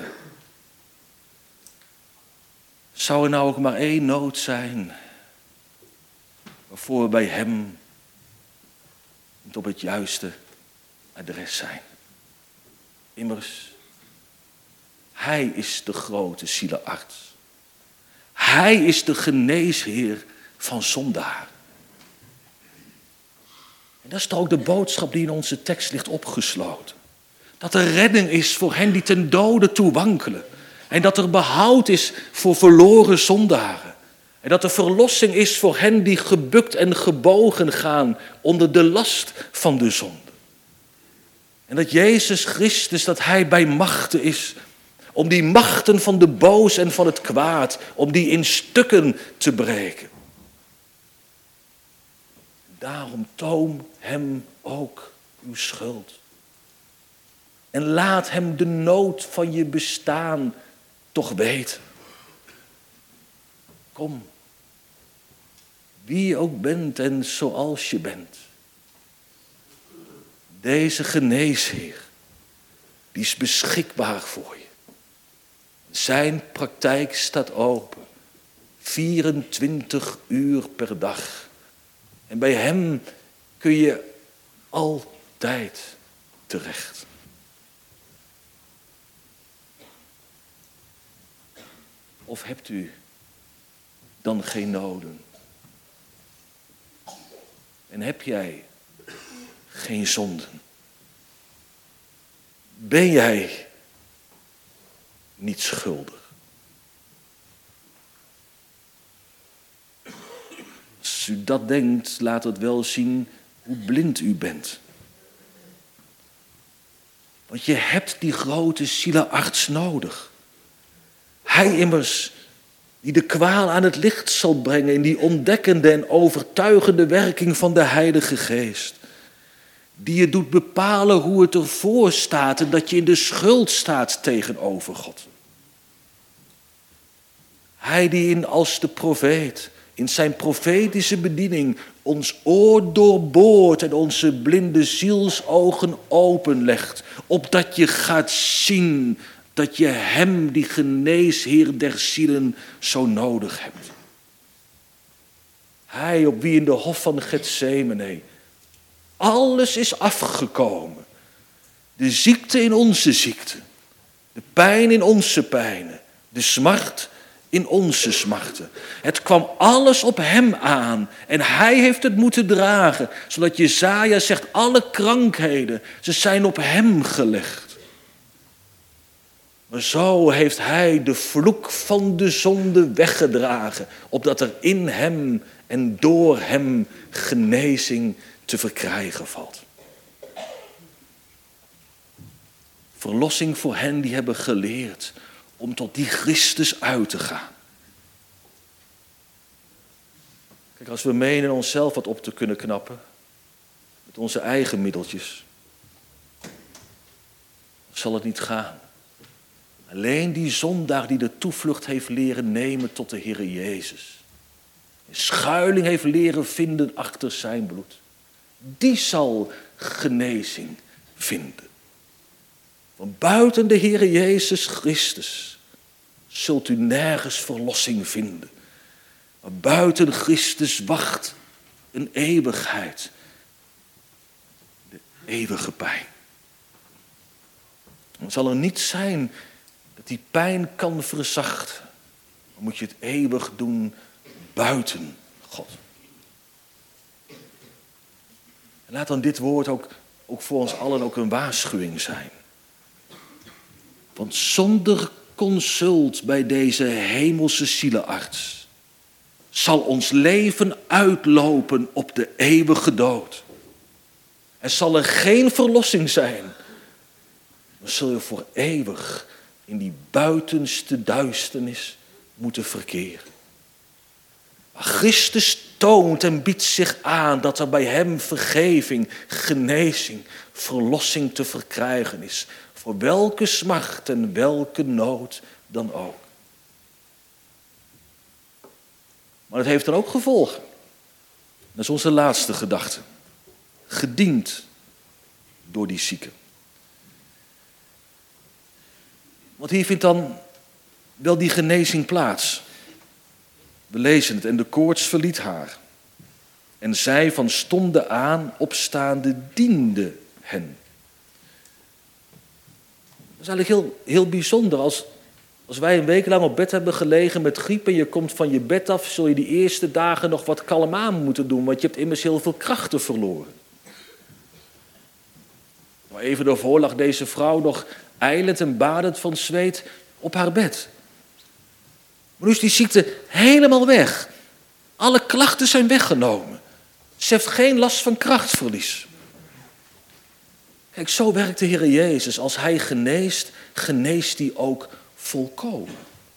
[SPEAKER 1] Zou er nou ook maar één nood zijn waarvoor we bij hem niet op het juiste adres zijn. Immers, hij is de grote zielenarts. Hij is de geneesheer van zondaar. En dat is toch ook de boodschap die in onze tekst ligt opgesloten. Dat er redding is voor hen die ten dode toe wankelen. En dat er behoud is voor verloren zondaren. En dat er verlossing is voor hen die gebukt en gebogen gaan onder de last van de zonde. En dat Jezus Christus, dat hij bij machten is om die machten van de boos en van het kwaad, om die in stukken te breken. Daarom toon hem ook uw schuld. En laat hem de nood van je bestaan toch weten. Kom, wie je ook bent en zoals je bent. Deze geneesheer, die is beschikbaar voor je. Zijn praktijk staat open, vierentwintig uur per dag. En bij hem kun je altijd terecht. Of hebt u dan geen noden? En heb jij geen zonden? Ben jij niet schuldig? Als u dat denkt, laat het wel zien hoe blind u bent. Want je hebt die grote zielenarts nodig. Hij immers die de kwaal aan het licht zal brengen in die ontdekkende en overtuigende werking van de Heilige Geest. Die je doet bepalen hoe het ervoor staat en dat je in de schuld staat tegenover God. Hij die in als de profeet, in zijn profetische bediening, ons oor doorboort en onze blinde zielsogen openlegt, opdat je gaat zien dat je hem, die geneesheer der zielen, zo nodig hebt. Hij op wie in de hof van Getsemane alles is afgekomen. De ziekte in onze ziekte, de pijn in onze pijnen, de smart in onze smarten. Het kwam alles op hem aan en hij heeft het moeten dragen, zodat Jesaja zegt, alle krankheden, ze zijn op hem gelegd. Maar zo heeft hij de vloek van de zonde weggedragen, opdat er in hem en door hem genezing te verkrijgen valt. Verlossing voor hen die hebben geleerd om tot die Christus uit te gaan. Kijk, als we menen onszelf wat op te kunnen knappen, met onze eigen middeltjes, zal het niet gaan. Alleen die zondaar die de toevlucht heeft leren nemen tot de Heere Jezus, een schuiling heeft leren vinden achter zijn bloed, die zal genezing vinden. Want buiten de Heere Jezus Christus zult u nergens verlossing vinden. Maar buiten Christus wacht een eeuwigheid, de eeuwige pijn. Het zal er niet zijn dat die pijn kan verzachten. Dan moet je het eeuwig doen buiten God. En laat dan dit woord ook, ook voor ons allen ook een waarschuwing zijn. Want zonder consult bij deze hemelse zielenarts zal ons leven uitlopen op de eeuwige dood. Er zal er geen verlossing zijn. Dan zul je voor eeuwig in die buitenste duisternis moeten verkeren. Maar Christus toont en biedt zich aan dat er bij hem vergeving, genezing, verlossing te verkrijgen is. Voor welke smart en welke nood dan ook. Maar het heeft dan ook gevolgen. Dat is onze laatste gedachte. Gediend door die zieken. Want hier vindt dan wel die genezing plaats. We lezen het. En de koorts verliet haar. En zij van stonden aan opstaande diende hen. Dat is eigenlijk heel, heel bijzonder. Als, als wij een week lang op bed hebben gelegen met griep en je komt van je bed af, zul je die eerste dagen nog wat kalm aan moeten doen, want je hebt immers heel veel krachten verloren. Maar even daarvoor lag deze vrouw nog ijlend en badend van zweet op haar bed. Maar nu is die ziekte helemaal weg. Alle klachten zijn weggenomen. Ze heeft geen last van krachtverlies. Kijk, zo werkt de Heer Jezus. Als hij geneest, geneest hij ook volkomen.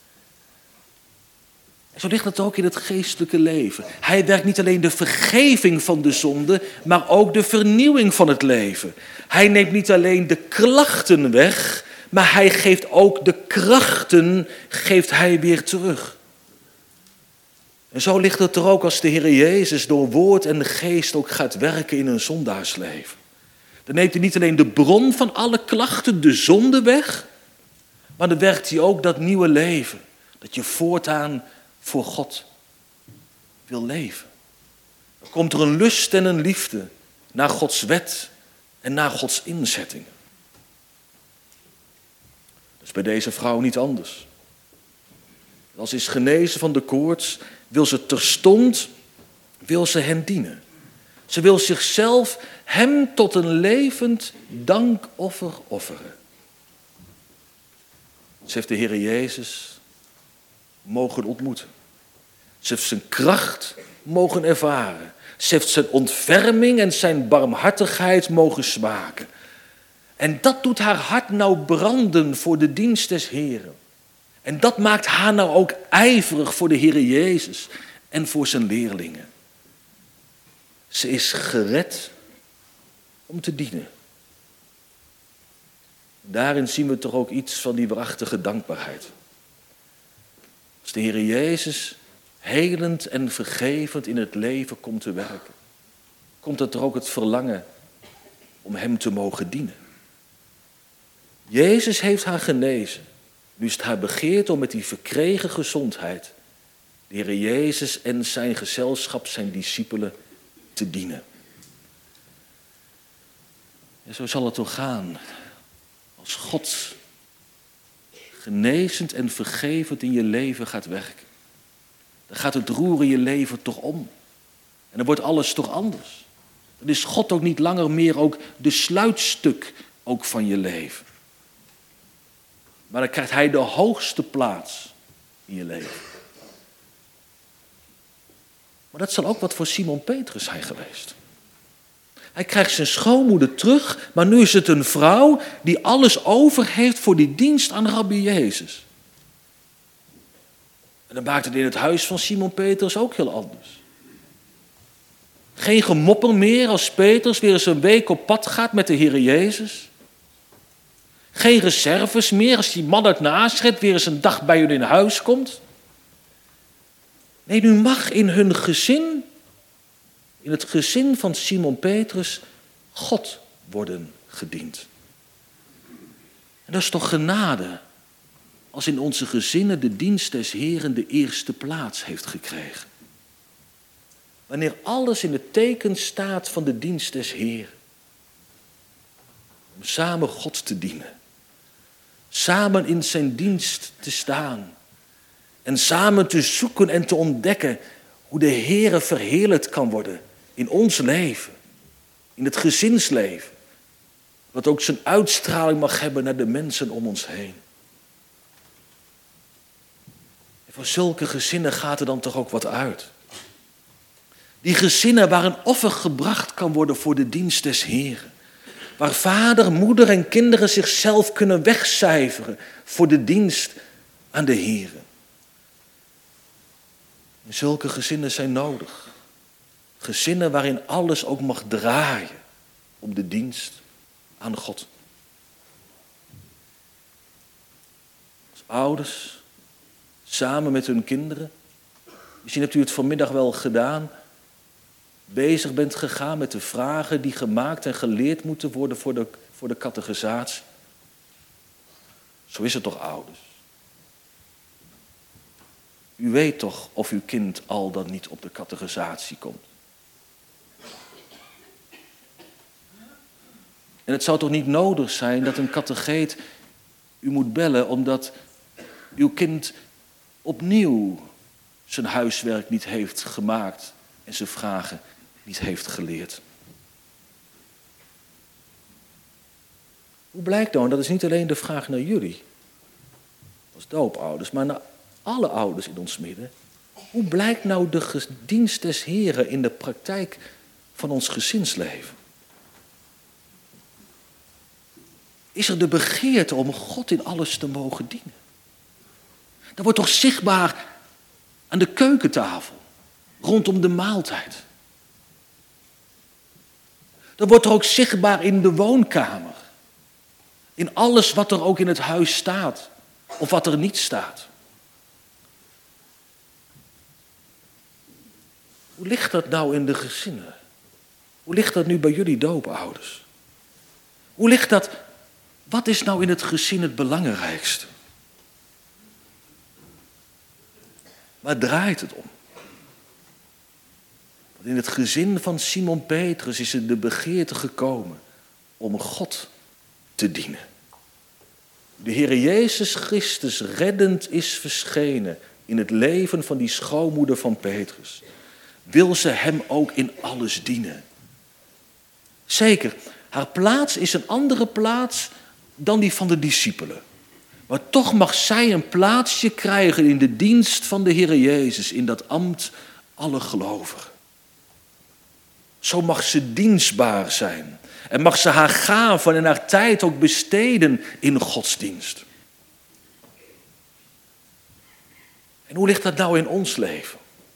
[SPEAKER 1] En zo ligt het ook in het geestelijke leven. Hij werkt niet alleen de vergeving van de zonde, maar ook de vernieuwing van het leven. Hij neemt niet alleen de klachten weg, maar hij geeft ook de krachten, geeft hij weer terug. En zo ligt het er ook als de Heer Jezus door woord en geest ook gaat werken in een zondaarsleven. Dan neemt hij niet alleen de bron van alle klachten, de zonde weg, maar dan werkt hij ook dat nieuwe leven. Dat je voortaan voor God wil leven. Dan komt er een lust en een liefde naar Gods wet en naar Gods inzettingen. Dat is bij deze vrouw niet anders. Als ze is genezen van de koorts, wil ze terstond, wil ze hen dienen. Ze wil zichzelf hem tot een levend dankoffer offeren. Ze heeft de Heer Jezus mogen ontmoeten. Ze heeft zijn kracht mogen ervaren. Ze heeft zijn ontferming en zijn barmhartigheid mogen smaken. En dat doet haar hart nou branden voor de dienst des Heeren. En dat maakt haar nou ook ijverig voor de Heer Jezus en voor zijn leerlingen. Ze is gered om te dienen. Daarin zien we toch ook iets van die waarachtige dankbaarheid. Als de Heer Jezus helend en vergevend in het leven komt te werken, komt er toch ook het verlangen om hem te mogen dienen. Jezus heeft haar genezen. Nu is het haar begeerd om met die verkregen gezondheid de Heer Jezus en zijn gezelschap, zijn discipelen, te dienen. En zo zal het toch gaan. Als God genezend en vergevend in je leven gaat werken, dan gaat het roer in je leven toch om. En dan wordt alles toch anders. Dan is God ook niet langer meer ook de sluitstuk ook van je leven. Maar dan krijgt hij de hoogste plaats in je leven. Maar dat zal ook wat voor Simon Petrus zijn geweest. Hij krijgt zijn schoonmoeder terug, maar nu is het een vrouw die alles over heeft voor die dienst aan Rabbi Jezus. En dan maakt het in het huis van Simon Petrus ook heel anders. Geen gemopper meer als Petrus weer eens een week op pad gaat met de Heer Jezus. Geen reserves meer als die man uit Nazareth weer eens een dag bij hun in huis komt. Nee, nu mag in hun gezin, in het gezin van Simon Petrus, God worden gediend. En dat is toch genade, als in onze gezinnen de dienst des Heeren de eerste plaats heeft gekregen. Wanneer alles in het teken staat van de dienst des Heeren. Om samen God te dienen. Samen in zijn dienst te staan. En samen te zoeken en te ontdekken hoe de Heere verheerlijkt kan worden in ons leven. In het gezinsleven. Dat ook zijn uitstraling mag hebben naar de mensen om ons heen. En voor zulke gezinnen gaat er dan toch ook wat uit. Die gezinnen waar een offer gebracht kan worden voor de dienst des Heeren. Waar vader, moeder en kinderen zichzelf kunnen wegcijferen voor de dienst aan de Heere. En zulke gezinnen zijn nodig. Gezinnen waarin alles ook mag draaien om de dienst aan God. Als ouders, samen met hun kinderen. Misschien hebt u het vanmiddag wel gedaan. Bezig bent gegaan met de vragen die gemaakt en geleerd moeten worden voor de, voor de catechisatie. Zo is het toch, ouders? U weet toch of uw kind al dan niet op de catechisatie komt? En het zou toch niet nodig zijn dat een catecheet u moet bellen omdat uw kind opnieuw zijn huiswerk niet heeft gemaakt en zijn vragen niet heeft geleerd. Hoe blijkt nou, en dat is niet alleen de vraag naar jullie als doopouders, maar naar alle ouders in ons midden. Hoe blijkt nou de dienst des Heren in de praktijk van ons gezinsleven? Is er de begeerte om God in alles te mogen dienen? Dat wordt toch zichtbaar aan de keukentafel, rondom de maaltijd. Dat wordt er ook zichtbaar in de woonkamer. In alles wat er ook in het huis staat, of wat er niet staat. Hoe ligt dat nou in de gezinnen? Hoe ligt dat nu bij jullie doopouders? Hoe ligt dat? Wat is nou in het gezin het belangrijkste? Waar draait het om? Want in het gezin van Simon Petrus is er de begeerte gekomen om God te dienen. De Heere Jezus Christus reddend is verschenen in het leven van die schoonmoeder van Petrus. Wil ze hem ook in alles dienen? Zeker, haar plaats is een andere plaats dan die van de discipelen. Maar toch mag zij een plaatsje krijgen in de dienst van de Heere Jezus, in dat ambt alle gelovigen. Zo mag ze dienstbaar zijn. En mag ze haar gaven en haar tijd ook besteden in godsdienst. En hoe ligt dat nou in ons leven?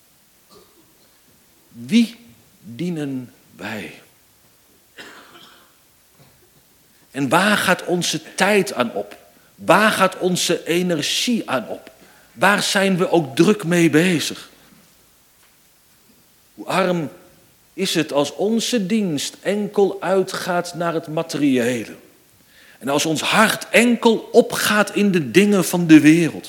[SPEAKER 1] Wie dienen wij? En waar gaat onze tijd aan op? Waar gaat onze energie aan op? Waar zijn we ook druk mee bezig? Hoe arm is het als onze dienst enkel uitgaat naar het materiële. En als ons hart enkel opgaat in de dingen van de wereld.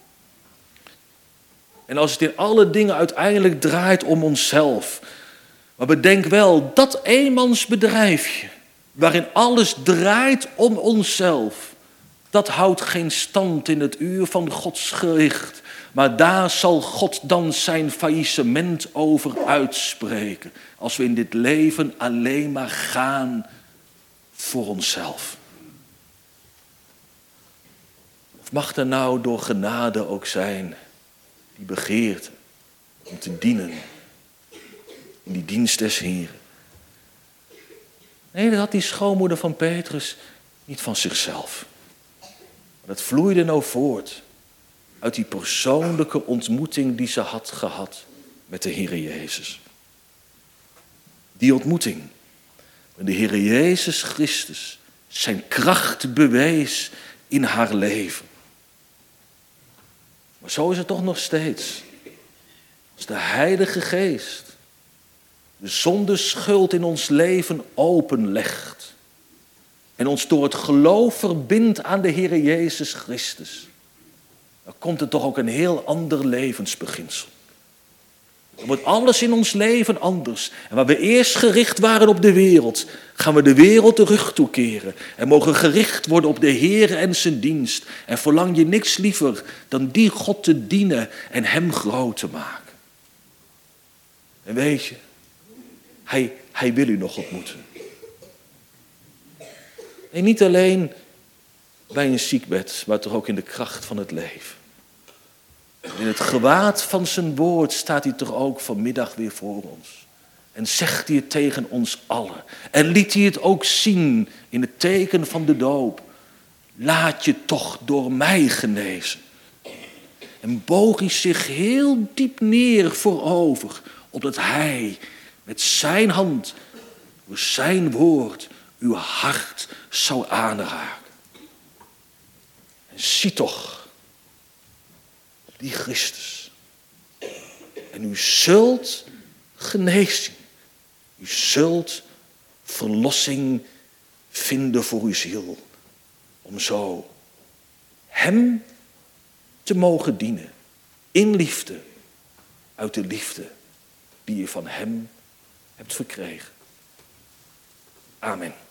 [SPEAKER 1] En als het in alle dingen uiteindelijk draait om onszelf. Maar bedenk wel, dat eenmansbedrijfje, waarin alles draait om onszelf, dat houdt geen stand in het uur van Gods gericht. Maar daar zal God dan zijn faillissement over uitspreken. Als we in dit leven alleen maar gaan voor onszelf. Of mag er nou door genade ook zijn die begeerte om te dienen in die dienst des Heren. Nee, dat had die schoonmoeder van Petrus niet van zichzelf. Maar dat vloeide nou voort uit die persoonlijke ontmoeting die ze had gehad met de Heere Jezus. Die ontmoeting, waarin de Heere Jezus Christus zijn kracht bewees in haar leven. Maar zo is het toch nog steeds. Als de Heilige Geest de zondeschuld in ons leven openlegt en ons door het geloof verbindt aan de Heere Jezus Christus, dan komt er toch ook een heel ander levensbeginsel. Dan wordt alles in ons leven anders. En waar we eerst gericht waren op de wereld, gaan we de wereld de rug toekeren. En mogen gericht worden op de Heere en zijn dienst. En verlang je niks liever dan die God te dienen en hem groot te maken. En weet je, hij, hij wil u nog ontmoeten. En niet alleen bij een ziekbed, maar toch ook in de kracht van het leven. In het gewaad van zijn woord staat hij toch ook vanmiddag weer voor ons. En zegt hij het tegen ons allen. En liet hij het ook zien in het teken van de doop. Laat je toch door mij genezen. En boog hij zich heel diep neer voorover, opdat hij met zijn hand, door zijn woord, uw hart zou aanraken. En zie toch, die Christus. En u zult genezing, u zult verlossing vinden voor uw ziel. Om zo hem te mogen dienen. In liefde, uit de liefde die je van hem hebt verkregen. Amen.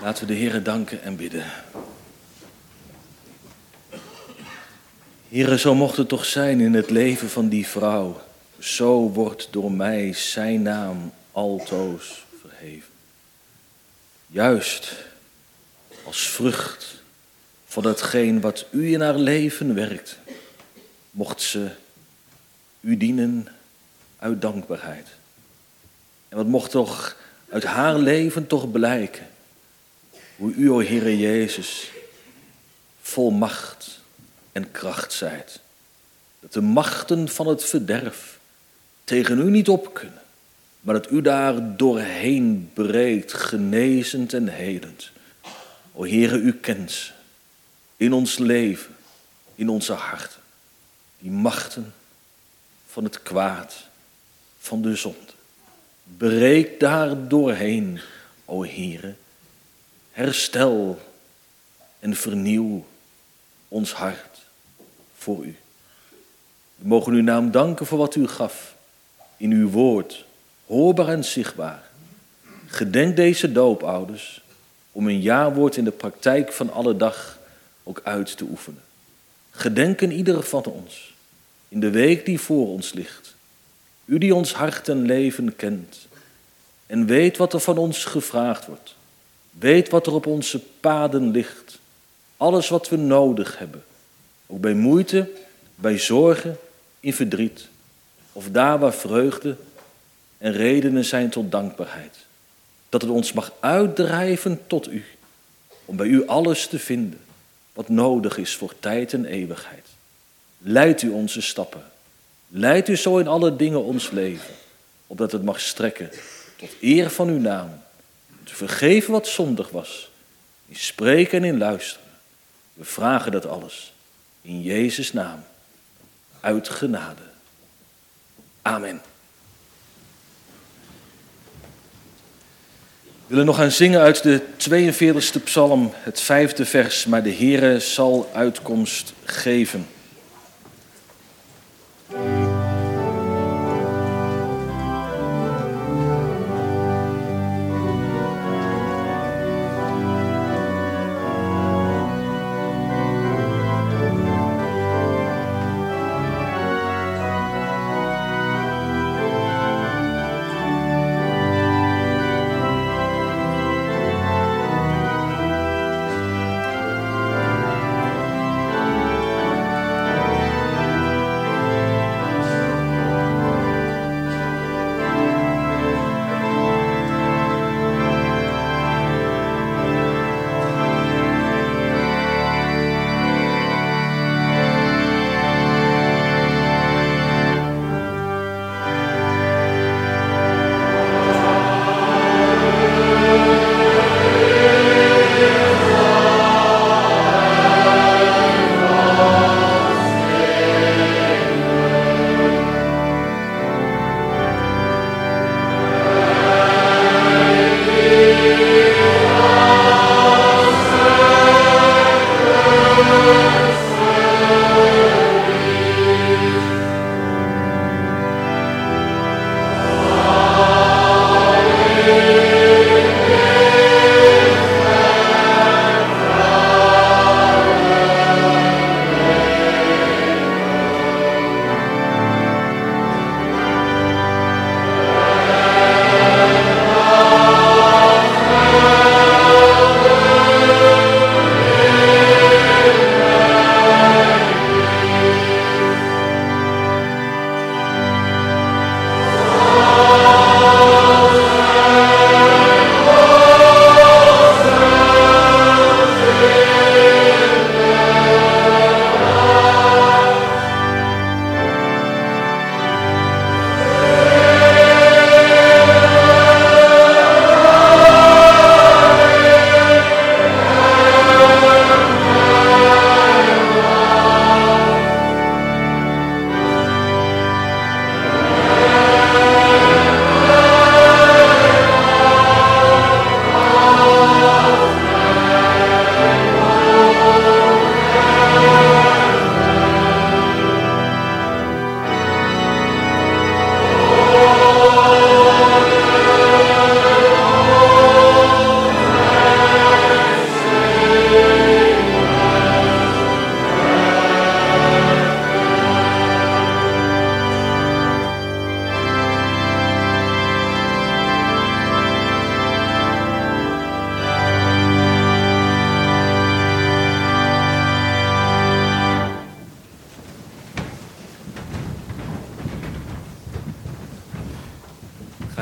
[SPEAKER 1] Laten we de Heere danken en bidden. Heere, zo mocht het toch zijn in het leven van die vrouw. Zo wordt door mij zijn naam altoos verheven. Juist als vrucht van datgene wat u in haar leven werkt, mocht ze u dienen uit dankbaarheid. En wat mocht toch uit haar leven toch blijken, hoe u, o Heere Jezus, vol macht en kracht zijt. Dat de machten van het verderf tegen u niet op kunnen, maar dat u daar doorheen breekt, genezend en helend. O Heere, u kent ze in ons leven, in onze harten. Die machten van het kwaad, van de zonde. Breek daar doorheen, o Heere. Herstel en vernieuw ons hart voor u. We mogen uw naam danken voor wat u gaf in uw woord, hoorbaar en zichtbaar. Gedenk deze doopouders om een jaarwoord in de praktijk van alle dag ook uit te oefenen. Gedenk in ieder van ons, in de week die voor ons ligt. U die ons hart en leven kent en weet wat er van ons gevraagd wordt. Weet wat er op onze paden ligt. Alles wat we nodig hebben. Ook bij moeite, bij zorgen, in verdriet. Of daar waar vreugde en redenen zijn tot dankbaarheid. Dat het ons mag uitdrijven tot u. Om bij u alles te vinden wat nodig is voor tijd en eeuwigheid. Leidt u onze stappen. Leidt u zo in alle dingen ons leven. Opdat het mag strekken tot eer van uw naam. Te vergeven wat zondig was. In spreken en in luisteren. We vragen dat alles. In Jezus' naam. Uit genade. Amen. We willen nog gaan zingen uit de tweeënveertigste psalm, het vijfde vers. Maar de Heere zal uitkomst geven.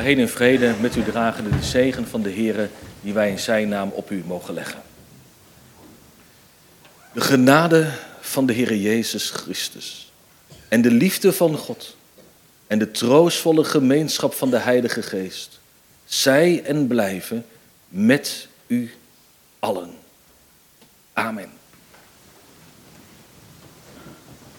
[SPEAKER 1] Ga heen in vrede met u dragende de zegen van de Heere die wij in zijn naam op u mogen leggen. De genade van de Heere Jezus Christus en de liefde van God en de troostvolle gemeenschap van de Heilige Geest, zij en blijven met u allen. Amen.